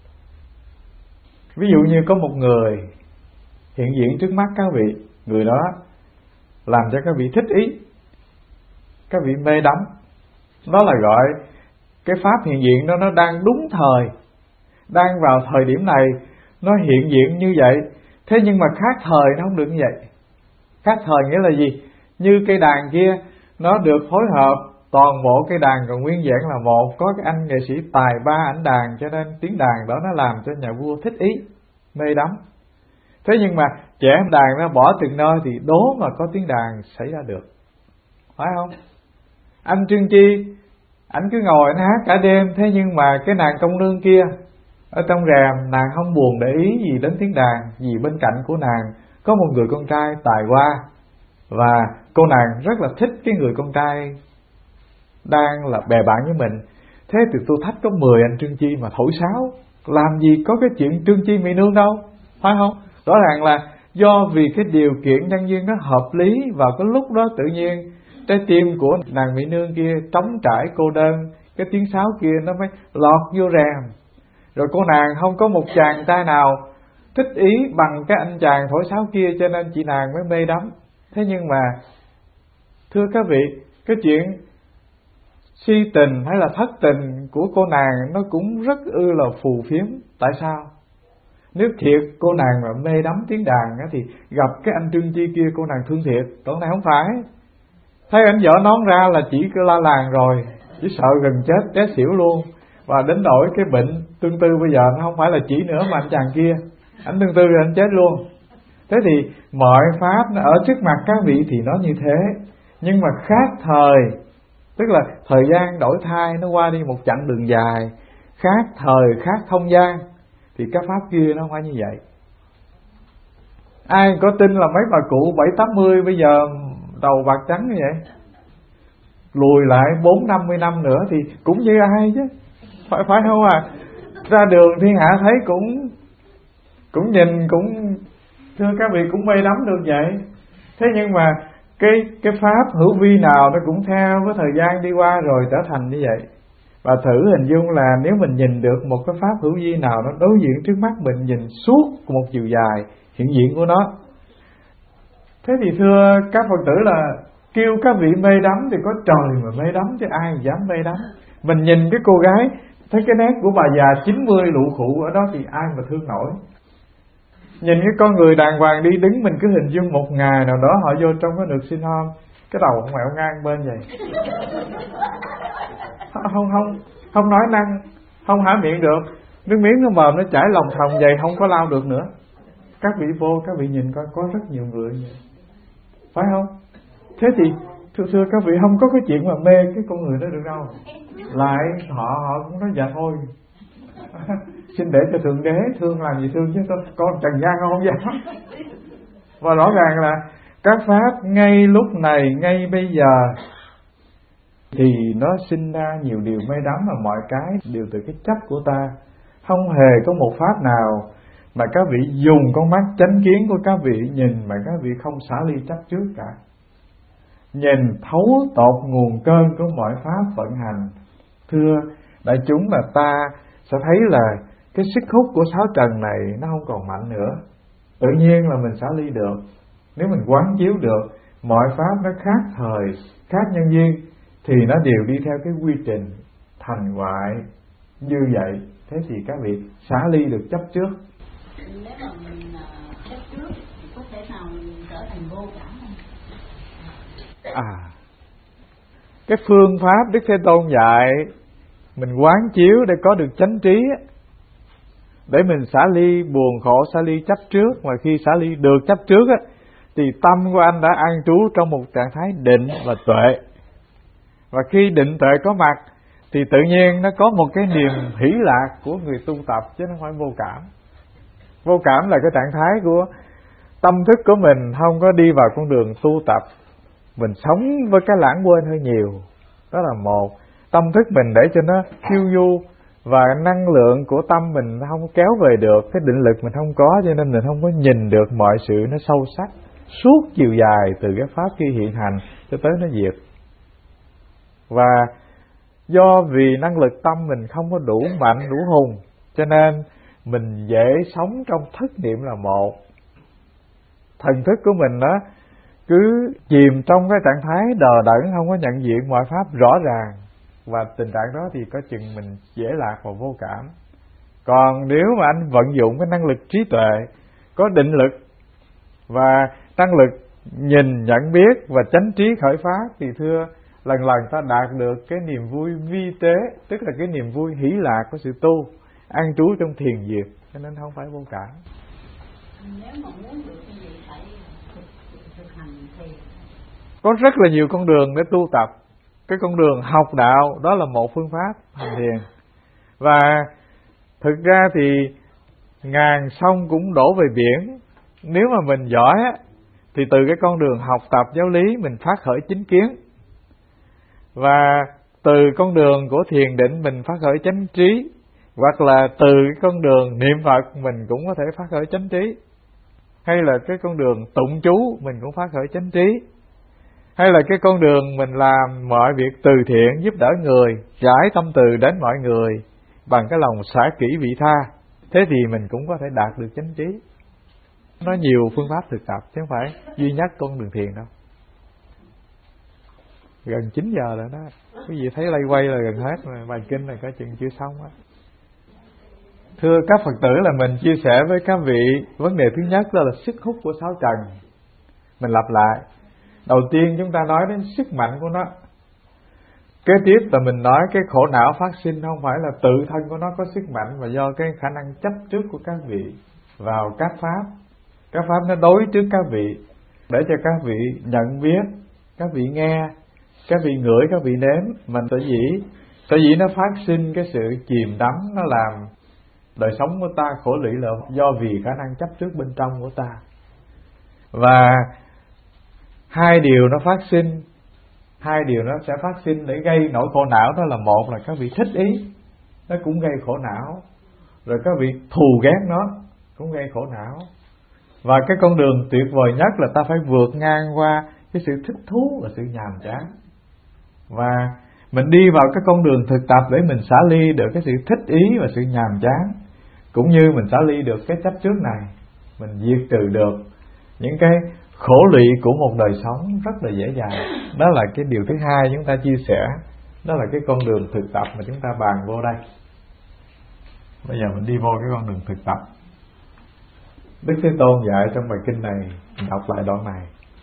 Ví dụ như có một người hiện diện trước mắt các vị, người đó làm cho các vị thích ý, các vị mê đắm. Đó là gọi cái pháp hiện diện đó nó đang đúng thời, đang vào thời điểm này nó hiện diện như vậy. Thế nhưng mà khác thời nó không được như vậy. Khác thời nghĩa là gì? Như cây đàn kia nó được phối hợp, toàn bộ cây đàn còn nguyên vẹn là một, có cái anh nghệ sĩ tài ba ảnh đàn, cho nên tiếng đàn đó nó làm cho nhà vua thích ý, mê đắm. Thế nhưng mà trẻ đàn nó bỏ từng nơi thì đố mà có tiếng đàn xảy ra được, phải không? Anh Trương Chi, ảnh cứ ngồi anh hát cả đêm, thế nhưng mà cái nàng công nương kia ở trong rèm, nàng không buồn để ý gì đến tiếng đàn, vì bên cạnh của nàng có một người con trai tài hoa, và cô nàng rất là thích cái người con trai đang là bè bạn với mình. Thế thì tôi thách có mười anh Trương Chi mà thổi sáo, làm gì có cái chuyện Trương Chi Mỹ Nương đâu, phải không? Rõ ràng là do vì cái điều kiện nhân duyên nó hợp lý, vào cái lúc đó tự nhiên trái tim của nàng Mỹ Nương kia trống trải cô đơn, cái tiếng sáo kia nó mới lọt vô rèm. Rồi cô nàng không có một chàng trai nào thích ý bằng cái anh chàng thổi sáo kia, cho nên chị nàng mới mê đắm. Thế nhưng mà thưa các vị, cái chuyện si tình hay là thất tình của cô nàng nó cũng rất ư là phù phiếm. Tại sao? Nếu thiệt cô nàng mà mê đắm tiếng đàn thì gặp cái anh Trương Chi kia cô nàng thương thiệt. Còn này không phải, thấy anh vợ nón ra là chỉ cứ la làng rồi, chỉ sợ gần chết té xỉu luôn. Và đến nỗi cái bệnh tương tư bây giờ nó không phải là chỉ nữa, mà anh chàng kia anh tương tư rồi anh chết luôn. Thế thì mọi pháp nó ở trước mặt các vị thì nó như thế, nhưng mà khác thời, tức là thời gian đổi thay, nó qua đi một chặng đường dài, khác thời khác không gian, thì các pháp kia nó không phải như vậy. Ai có tin là mấy bà cụ bảy tám mươi bây giờ đầu bạc trắng như vậy, lùi lại bốn năm mươi năm nữa thì cũng như ai chứ, phải phải không à? Ra đường thiên hạ thấy cũng cũng nhìn cũng thưa các vị cũng mê đắm được vậy. Thế nhưng mà cái cái pháp hữu vi nào nó cũng theo với thời gian đi qua rồi trở thành như vậy. Và thử hình dung là nếu mình nhìn được một cái pháp hữu vi nào nó đối diện trước mắt mình, nhìn suốt một chiều dài hiện diện của nó, thế thì thưa các Phật tử là kêu các vị mê đắm thì có trời mà mê đắm chứ ai dám mê đắm. Mình nhìn cái cô gái thấy cái nét của bà già chín mươi lụ khụ ở đó thì ai mà thương nổi. Nhìn cái con người đàng hoàng đi đứng, mình cứ hình dung một ngày nào đó họ vô trong cái được sinh home, cái đầu không mẹo ngang bên vậy. Không không không nói năng, không há miệng được, nước miếng nó mồm nó chảy lòng thòng vậy, không có lau được nữa. Các vị vô, các vị nhìn coi, có rất nhiều người vậy, phải không? Thế thì thưa thưa các vị, không có cái chuyện mà mê cái con người đó được đâu. Lại họ họ cũng nói dạ thôi, xin để cho Thượng Đế thương làm gì thương, chứ tôi con trần gian con không dám. Và rõ ràng là các pháp ngay lúc này, ngay bây giờ thì nó sinh ra nhiều điều mê đắm, mà mọi cái đều từ cái chấp của ta. Không hề có một pháp nào mà các vị dùng con mắt chánh kiến của các vị nhìn mà các vị không xả ly chấp trước cả. Nhìn thấu tột nguồn cơn của mọi pháp vận hành. Thưa đại chúng, là ta sẽ thấy là cái sức hút của sáu trần này nó không còn mạnh nữa. Tự nhiên là mình xả ly được. Nếu mình quán chiếu được mọi pháp nó khác thời, khác nhân duyên, thì nó đều đi theo cái quy trình thành hoại như vậy. Thế thì các vị xả ly được chấp trước. Nếu mà mình chấp trước thì có thể nào mình trở thành vô cảm không? À, cái phương pháp Đức Thế Tôn dạy mình quán chiếu để có được chánh trí, để mình xả ly buồn khổ, xả ly chấp trước. Mà khi xả ly được chấp trước á, thì tâm của anh đã an trú trong một trạng thái định và tuệ. Và khi định tuệ có mặt thì tự nhiên nó có một cái niềm hỷ lạc của người tu tập, chứ không phải vô cảm. Vô cảm là cái trạng thái của tâm thức của mình không có đi vào con đường tu tập, mình sống với cái lãng quên hơi nhiều. Đó là một. Tâm thức mình để cho nó phiêu du, và năng lượng của tâm mình nó không kéo về được, cái định lực mình không có, cho nên mình không có nhìn được mọi sự nó sâu sắc suốt chiều dài từ cái pháp khi hiện hành cho tới nó diệt. Và do vì năng lực tâm mình không có đủ mạnh, đủ hùng, cho nên mình dễ sống trong thức niệm là một. Thần thức của mình đó cứ chìm trong cái trạng thái đờ đẫn, không có nhận diện mọi pháp rõ ràng. Và tình trạng đó thì có chừng mình dễ lạc vào vô cảm. Còn nếu mà anh vận dụng cái năng lực trí tuệ, có định lực và năng lực nhìn, nhận biết và chánh trí khởi pháp, thì thưa lần lần ta đạt được cái niềm vui vi tế, tức là cái niềm vui hỷ lạc của sự tu, an trú trong thiền diệt, cho nên không phải vô cảm. Nếu mà muốn được như vậy phải thực, thực hành thiền. Có rất là nhiều con đường để tu tập. Cái con đường học đạo đó là một phương pháp hành thiền. Và thực ra thì ngàn sông cũng đổ về biển. Nếu mà mình giỏi á, thì từ cái con đường học tập giáo lý mình phát khởi chính kiến. Và từ con đường của thiền định mình phát khởi chánh trí. Hoặc là từ cái con đường niệm Phật mình cũng có thể phát khởi chánh trí. Hay là cái con đường tụng chú mình cũng phát khởi chánh trí. Hay là cái con đường mình làm mọi việc từ thiện, giúp đỡ người, rải tâm từ đến mọi người bằng cái lòng xả kỷ vị tha, thế thì mình cũng có thể đạt được chánh trí. Nó nhiều phương pháp thực tập chứ không phải duy nhất con đường thiền đâu. Gần chín giờ rồi đó, quý vị thấy lay quay là gần hết rồi, bài kinh này có chừng chưa xong á. Thưa các Phật tử, là mình chia sẻ với các vị vấn đề thứ nhất đó là sức hút của sáu trần. Mình lặp lại. Đầu tiên chúng ta nói đến sức mạnh của nó. Kế tiếp là mình nói cái khổ não phát sinh không phải là tự thân của nó có sức mạnh, mà do cái khả năng chấp trước của các vị vào các pháp. Các pháp nó đối trước các vị để cho các vị nhận biết, các vị nghe, các vị ngửi, các vị nếm. Mình sở dĩ sở dĩ nó phát sinh cái sự chìm đắm, nó làm đời sống của ta khổ lụy là do vì khả năng chấp trước bên trong của ta. Và hai điều nó phát sinh, hai điều nó sẽ phát sinh để gây nỗi khổ não. Đó là một là các vị thích ý, nó cũng gây khổ não. Rồi các vị thù ghét nó cũng gây khổ não. Và cái con đường tuyệt vời nhất là ta phải vượt ngang qua cái sự thích thú và sự nhàm chán. Và mình đi vào cái con đường thực tập để mình xả ly được cái sự thích ý và sự nhàm chán, cũng như mình xả ly được cái chấp trước này. Mình diệt trừ được những cái khổ lụy của một đời sống rất là dễ dàng. Đó là cái điều thứ hai chúng ta chia sẻ. Đó là cái con đường thực tập mà chúng ta bàn vô đây. Bây giờ mình đi vô cái con đường thực tập. Đức Thế Tôn dạy trong bài kinh này, đọc lại đoạn này.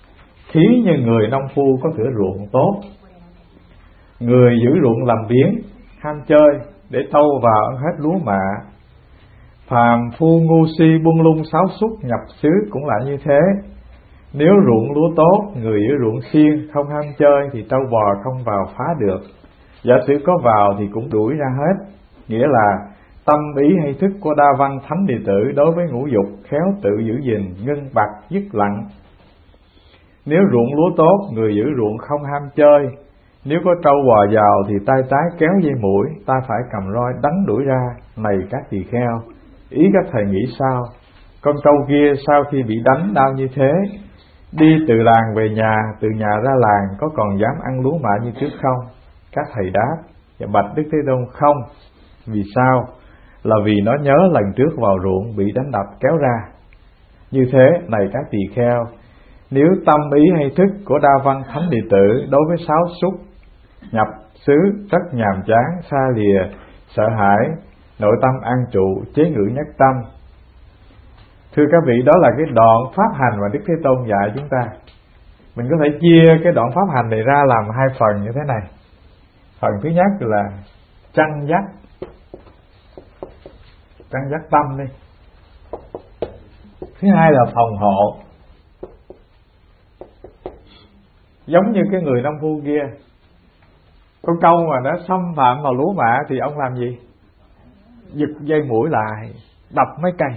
thí như người nông phu có thửa ruộng tốt, người giữ ruộng làm biếng, ham chơi để thâu vào ăn hết lúa mạ. Phàm phu ngu si buông lung sáo suất nhập xứ cũng là như thế. Nếu ruộng lúa tốt, người giữ ruộng siêng không ham chơi thì trâu bò không vào phá được. Giả sử có vào thì cũng đuổi ra hết. Nghĩa là tâm ý hay thức của đa văn thánh đệ tử đối với ngũ dục khéo tự giữ gìn, ngưng bặt dứt lặng. Nếu ruộng lúa tốt, người giữ ruộng không ham chơi. Nếu có trâu bò vào thì tay trái kéo dây mũi, ta phải cầm roi đánh đuổi ra. Này các tỳ kheo, ý các thầy nghĩ sao? Con trâu kia sau khi bị đánh đau như thế, đi từ làng về nhà, từ nhà ra làng, có còn dám ăn lúa mạ như trước không? Các thầy đáp: dạ bạch Đức Thế Tôn, không. Vì sao? Là vì nó nhớ lần trước vào ruộng bị đánh đập kéo ra. Như thế, này các tỳ kheo, nếu tâm ý hay thức của đa văn thánh đệ tử đối với sáu xúc nhập xứ rất nhàm chán, xa lìa, sợ hãi, nội tâm an trụ, chế ngự nhất tâm. Thưa các vị, đó là cái đoạn pháp hành mà Đức Thế Tôn dạy chúng ta. Mình có thể chia cái đoạn pháp hành này ra làm hai phần như thế này. Phần thứ nhất là chăn dắt, chăn dắt tâm đi. Thứ hai là phòng hộ. Giống như cái người nông phu kia, con trâu mà nó xâm phạm vào lúa mạ thì ông làm gì? Giật dây mũi lại, đập mấy cây.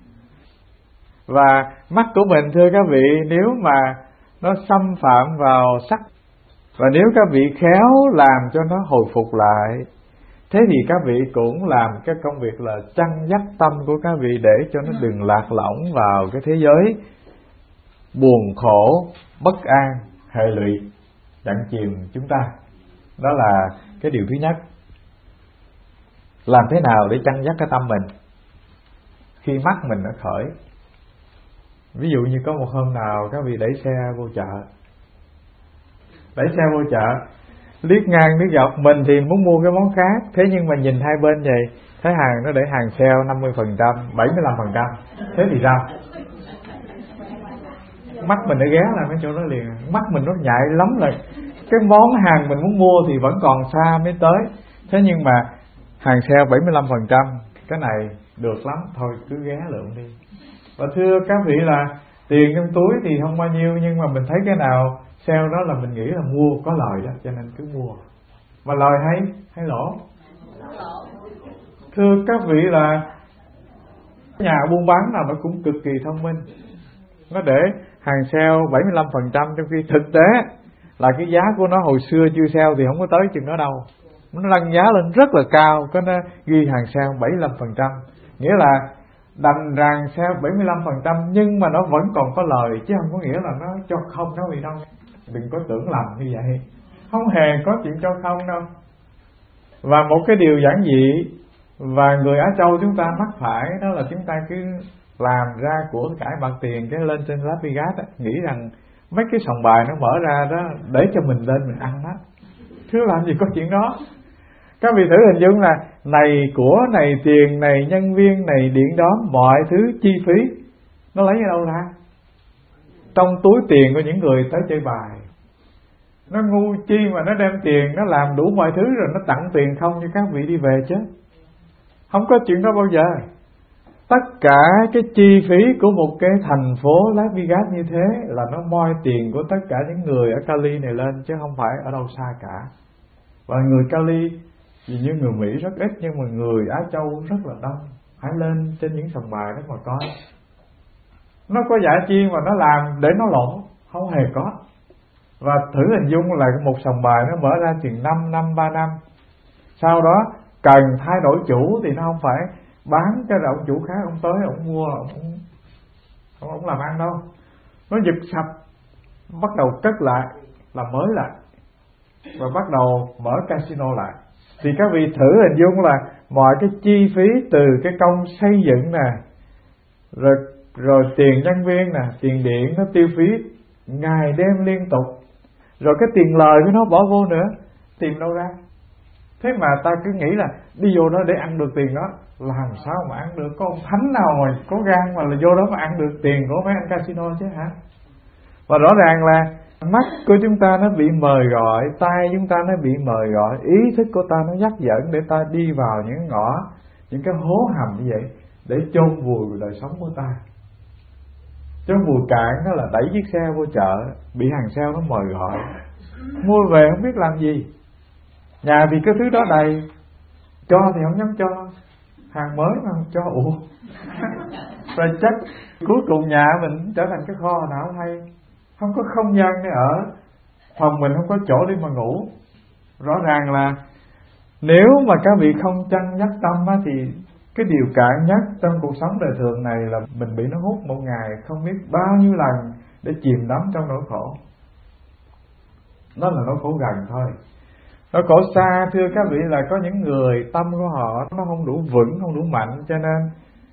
Và mắt của mình, thưa các vị, nếu mà nó xâm phạm vào sắc, và nếu các vị khéo làm cho nó hồi phục lại, thế thì các vị cũng làm cái công việc là chăn dắt tâm của các vị để cho nó đừng lạc lõng vào cái thế giới buồn khổ, bất an, hệ lụy, chặn chìm chúng ta. Đó là cái điều thứ nhất. Làm thế nào để chăn dắt cái tâm mình khi mắt mình nó khởi? Ví dụ như có một hôm nào các vị đẩy xe vô chợ, đẩy xe vô chợ, liếc ngang liếc dọc, mình thì muốn mua cái món khác, thế nhưng mà nhìn hai bên vậy, thấy hàng nó để hàng sale năm mươi phần trăm, bảy mươi lăm phần trăm, thế thì sao? Mắt mình đã ghé lại cái chỗ đó liền, mắt mình nó nhạy lắm, là cái món hàng mình muốn mua thì vẫn còn xa mới tới, thế nhưng mà hàng sale bảy mươi lăm phần trăm, cái này được lắm, thôi cứ ghé lượm đi. Và thưa các vị là tiền trong túi thì không bao nhiêu, nhưng mà mình thấy cái nào sale đó là mình nghĩ là mua có lời đó, cho nên cứ mua. Mà lời hay hay lỗ? Thưa các vị là nhà buôn bán nào nó cũng cực kỳ thông minh, nó để hàng sale bảy mươi lăm phần trăm, trong khi thực tế là cái giá của nó hồi xưa chưa sale thì không có tới chừng đó đâu, nó nâng giá lên rất là cao, có nó ghi hàng sale bảy mươi lăm phần trăm, nghĩa là đành rằng sale bảy mươi lăm phần trăm nhưng mà nó vẫn còn có lời, chứ không có nghĩa là nó cho không các vị đâu. Đừng có tưởng lầm như vậy, không hề có chuyện cho không đâu. Và một cái điều giản dị và người Á Châu chúng ta mắc phải, đó là chúng ta cứ làm ra của cải bạc tiền, cái lên trên Las Vegas á, nghĩ rằng mấy cái sòng bài nó mở ra đó để cho mình lên mình ăn đó. Chứ làm gì có chuyện đó. Các vị thử hình dung là này của, này tiền, này nhân viên, này điện đóm, mọi thứ chi phí nó lấy ở đâu ra? Trong túi tiền của những người tới chơi bài. Nó ngu chi mà nó đem tiền, nó làm đủ mọi thứ rồi nó tặng tiền không cho các vị đi về chứ. Không có chuyện đó bao giờ. Tất cả cái chi phí của một cái thành phố Las Vegas như thế là nó moi tiền của tất cả những người ở Cali này lên, chứ không phải ở đâu xa cả. Và người Cali vì như người Mỹ rất ít, nhưng mà người Á Châu rất là đông. Hãy lên trên những sòng bài đó mà coi, nó có giả chi mà nó làm để nó lỗ? Không hề có. Và thử hình dung là một sòng bài nó mở ra chừng năm năm, ba năm, sau đó cần thay đổi chủ thì nó không phải bán cho ông chủ khác, ông tới ông mua, ông ông, ông làm ăn đâu, nó giật sập, bắt đầu cất lại, làm mới lại và bắt đầu mở casino lại. Thì các vị thử hình dung là mọi cái chi phí từ cái công xây dựng nè, rồi rồi tiền nhân viên nè, tiền điện nó tiêu phí ngày đêm liên tục, rồi cái tiền lời của nó bỏ vô nữa, tìm đâu ra? Thế mà ta cứ nghĩ là đi vô đó để ăn được tiền đó, làm sao mà ăn được? Có ông thánh nào mà có gan mà là vô đó mà ăn được tiền của mấy anh casino chứ hả? Và rõ ràng là Mắt của chúng ta nó bị mời gọi, tai chúng ta nó bị mời gọi, ý thức của ta nó dắt dẫn để ta đi vào những ngõ, những cái hố hầm như vậy để chôn vùi đời sống của ta. Chôn vùi cạn đó là đẩy chiếc xe vô chợ, bị hàng sale nó mời gọi, mua về không biết làm gì. Nhà thì cái thứ đó đầy, cho thì không dám cho, hàng mới mà không cho, ủa rồi chắc cuối cùng nhà mình trở thành cái kho nào không hay, không có không gian để ở, phòng mình không có chỗ để mà ngủ. Rõ ràng là nếu mà các vị không chăn dắt tâm á, thì cái điều cạn nhất trong cuộc sống đời thường này là mình bị nó hút một ngày không biết bao nhiêu lần để chìm đắm trong nỗi khổ. Đó là nỗi khổ gần thôi. Nỗi khổ xa, thưa các vị, là có những người tâm của họ nó không đủ vững, không đủ mạnh, cho nên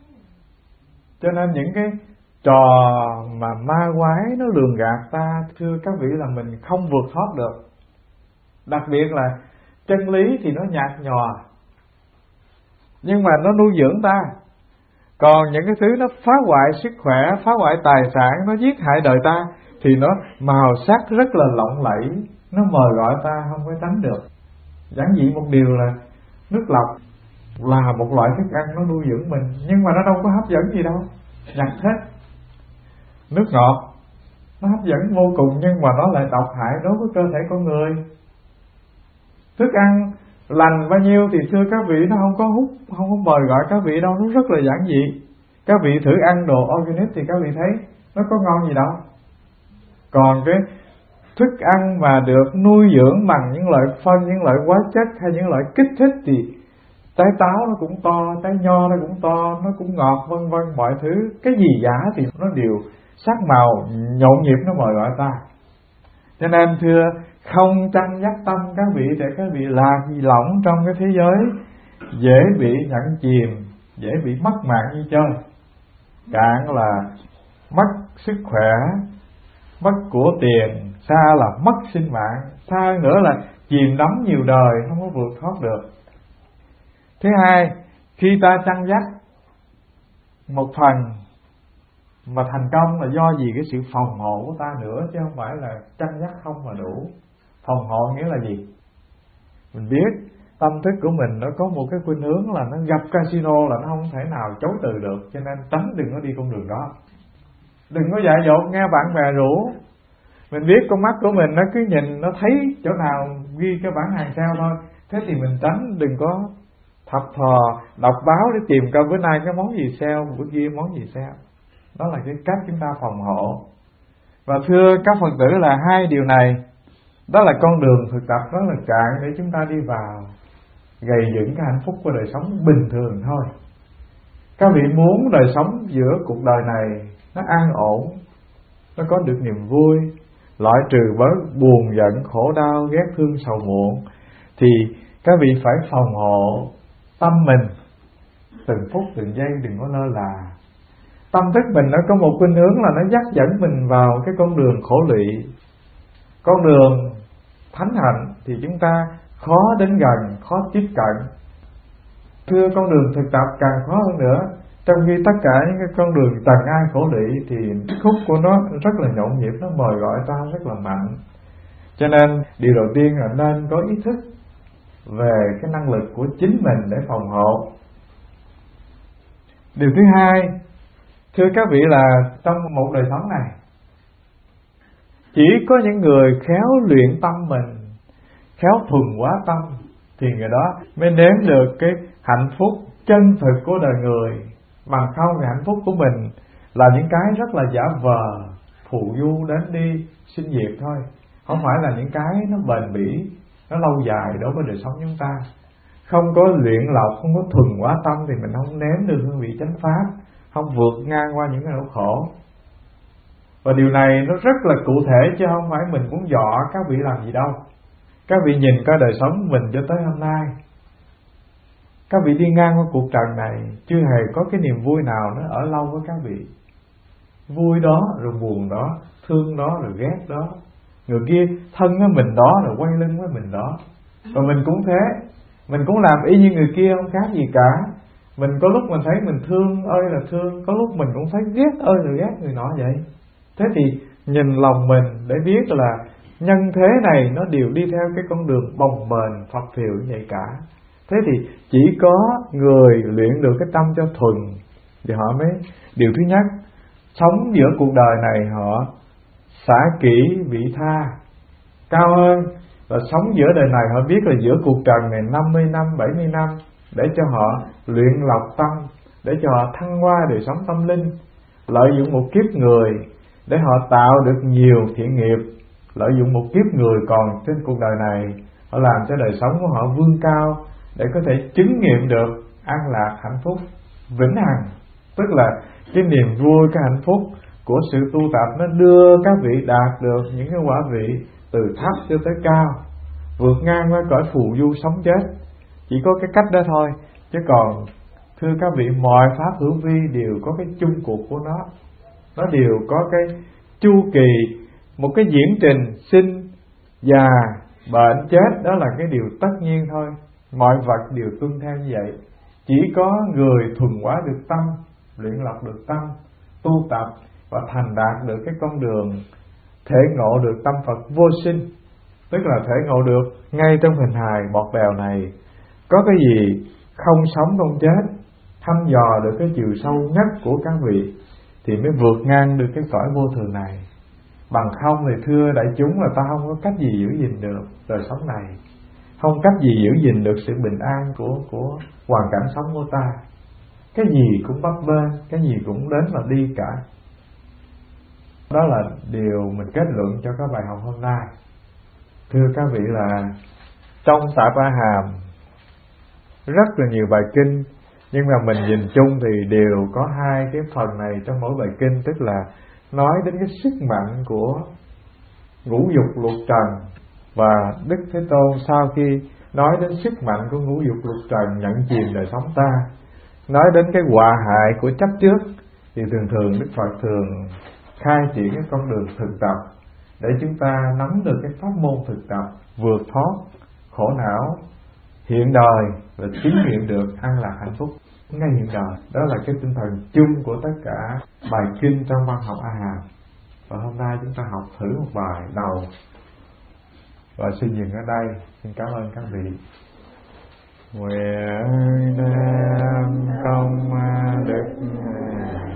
cho nên những cái trò mà ma quái nó lường gạt ta, thưa các vị, là mình không vượt thoát được. Đặc biệt là chân lý thì nó nhạt nhòa, nhưng mà nó nuôi dưỡng ta. Còn những cái thứ nó phá hoại sức khỏe, phá hoại tài sản, nó giết hại đời ta thì nó màu sắc rất là lộng lẫy, nó mời gọi ta không có tránh được. Giản dị một điều là nước lọc là một loại thức ăn nó nuôi dưỡng mình, nhưng mà nó đâu có hấp dẫn gì đâu, nhạt hết. Nước ngọt nó hấp dẫn vô cùng, nhưng mà nó lại độc hại đối với cơ thể con người. Thức ăn lành bao nhiêu thì thưa các vị, nó không có hút, không có mời gọi các vị đâu, nó rất là giản dị. Các vị thử ăn đồ organic thì các vị thấy nó có ngon gì đâu. Còn cái thức ăn mà được nuôi dưỡng bằng những loại phân, những loại hóa chất hay những loại kích thích thì trái táo nó cũng to, trái nho nó cũng to, nó cũng ngọt, vân vân, mọi thứ. Cái gì giả thì nó đều sắc màu nhộn nhịp, nó mời gọi ta. Cho nên thưa, không chăn dắt tâm các vị để các vị lạc lỏng trong cái thế giới dễ bị nhận chìm, dễ bị mất mạng như chơi. Cạn là mất sức khỏe, mất của tiền, xa là mất sinh mạng, xa nữa là chìm đắm nhiều đời, không có vượt thoát được. Thứ hai, khi ta chăn dắt một phần mà thành công là do gì? Cái sự phòng hộ của ta nữa, chứ không phải là chăn dắt không mà đủ. Phòng hộ nghĩa là gì? Mình biết tâm thức của mình nó có một cái khuynh hướng là nó gặp casino là nó không thể nào chối từ được, cho nên tránh đừng có đi con đường đó. Đừng có dại dột nghe bạn bè rủ. Mình biết con mắt của mình nó cứ nhìn, nó thấy chỗ nào ghi cái bản hàng sao thôi, thế thì mình tránh, đừng có thập thò đọc báo để tìm coi bữa nay cái món gì sale, bữa kia món gì sale. Đó là cái cách chúng ta phòng hộ. Và thưa các Phật tử, là hai điều này, đó là con đường thực tập rất là cạn để chúng ta đi vào gầy dựng cái hạnh phúc của đời sống bình thường thôi. Các vị muốn đời sống giữa cuộc đời này nó an ổn, nó có được niềm vui, loại trừ bớt buồn giận, khổ đau, ghét thương, sầu muộn, thì các vị phải phòng hộ tâm mình từng phút từng giây, đừng có lơ là. Tâm thức mình nó có một khuynh hướng là nó dắt dẫn mình vào cái con đường khổ lụy, con đường thánh hạnh thì chúng ta khó đến gần, khó tiếp cận. Thưa, con đường thực tập càng khó hơn nữa, trong khi tất cả những cái con đường trần ai khổ lụy thì khúc của nó rất là nhộn nhịp, nó mời gọi ta rất là mạnh. Cho nên điều đầu tiên là nên có ý thức về cái năng lực của chính mình để phòng hộ. Điều thứ hai, thưa các vị, là trong một đời sống này chỉ có những người khéo luyện tâm mình, khéo thuần hóa tâm, thì người đó mới nếm được cái hạnh phúc chân thực của đời người. Bằng không thì hạnh phúc của mình là những cái rất là giả vờ, phù du đến đi sinh diệt thôi, không phải là những cái nó bền bỉ, nó lâu dài đối với đời sống chúng ta. Không có luyện lọc, không có thuần hóa tâm thì mình không nếm được hương vị chánh pháp, không vượt ngang qua những cái nỗi khổ. Và điều này nó rất là cụ thể, chứ không phải mình muốn dọ các vị làm gì đâu. Các vị nhìn coi đời sống mình cho tới hôm nay, các vị đi ngang qua cuộc trần này chưa hề có cái niềm vui nào nó ở lâu với các vị. Vui đó rồi buồn đó, thương đó rồi ghét đó, người kia thân với mình đó rồi quay lưng với mình đó. Và mình cũng thế, mình cũng làm y như người kia, không khác gì cả. Mình có lúc mình thấy mình thương ơi là thương, có lúc mình cũng thấy ghét ơi là ghét người nọ vậy. Thế thì nhìn lòng mình để biết là nhân thế này nó đều đi theo cái con đường bồng bềnh phập phìu như vậy cả. Thế thì chỉ có người luyện được cái tâm cho thuần thì họ mới, điều thứ nhất, sống giữa cuộc đời này họ xả kỹ vị tha cao hơn, và sống giữa đời này họ biết là giữa cuộc trần này năm mươi năm, bảy mươi năm, để cho họ luyện lọc tâm, để cho họ thăng hoa đời sống tâm linh, lợi dụng một kiếp người để họ tạo được nhiều thiện nghiệp, lợi dụng một kiếp người còn trên cuộc đời này, họ làm cho đời sống của họ vươn cao để có thể chứng nghiệm được an lạc hạnh phúc vĩnh hằng. Tức là cái niềm vui, cái hạnh phúc của sự tu tập nó đưa các vị đạt được những cái quả vị từ thấp cho tới cao, vượt ngang qua cõi phù du sống chết. Chỉ có cái cách đó thôi, chứ còn thưa các vị, mọi pháp hữu vi đều có cái chung cuộc của nó. Nó đều có cái chu kỳ, một cái diễn trình sinh, già, bệnh, chết, đó là cái điều tất nhiên thôi. Mọi vật đều tuân theo như vậy. Chỉ có người thuần hóa được tâm, luyện lọc được tâm, tu tập và thành đạt được cái con đường thể ngộ được tâm Phật vô sinh, tức là thể ngộ được ngay trong hình hài bọt bèo này có cái gì không sống không chết, thăm dò được cái chiều sâu nhất của các vị thì mới vượt ngang được cái cõi vô thường này. Bằng không thì thưa đại chúng là ta không có cách gì giữ gìn được đời sống này, không cách gì giữ gìn được sự bình an của của hoàn cảnh sống của ta. Cái gì cũng bấp bênh, cái gì cũng đến và đi cả. Đó là điều mình kết luận cho các bài học hôm nay. Thưa các vị là trong Tạp A Hàm rất là nhiều bài kinh, nhưng mà mình nhìn chung thì đều có hai cái phần này trong mỗi bài kinh, tức là nói đến cái sức mạnh của ngũ dục lục trần. Và Đức Thế Tôn sau khi nói đến sức mạnh của ngũ dục lục trần nhận chìm đời sống ta, nói đến cái họa hại của chấp trước, thì thường thường Đức Phật thường khai triển cái con đường thực tập để chúng ta nắm được cái pháp môn thực tập vượt thoát khổ não hiện đời và chứng nghiệm được an lạc hạnh phúc ngay hiện đời. Đó là cái tinh thần chung của tất cả bài kinh trong văn học A Hàm. Và hôm nay chúng ta học thử một bài đầu và xin dừng ở đây. Xin cảm ơn các vị. Nguyện đem công đức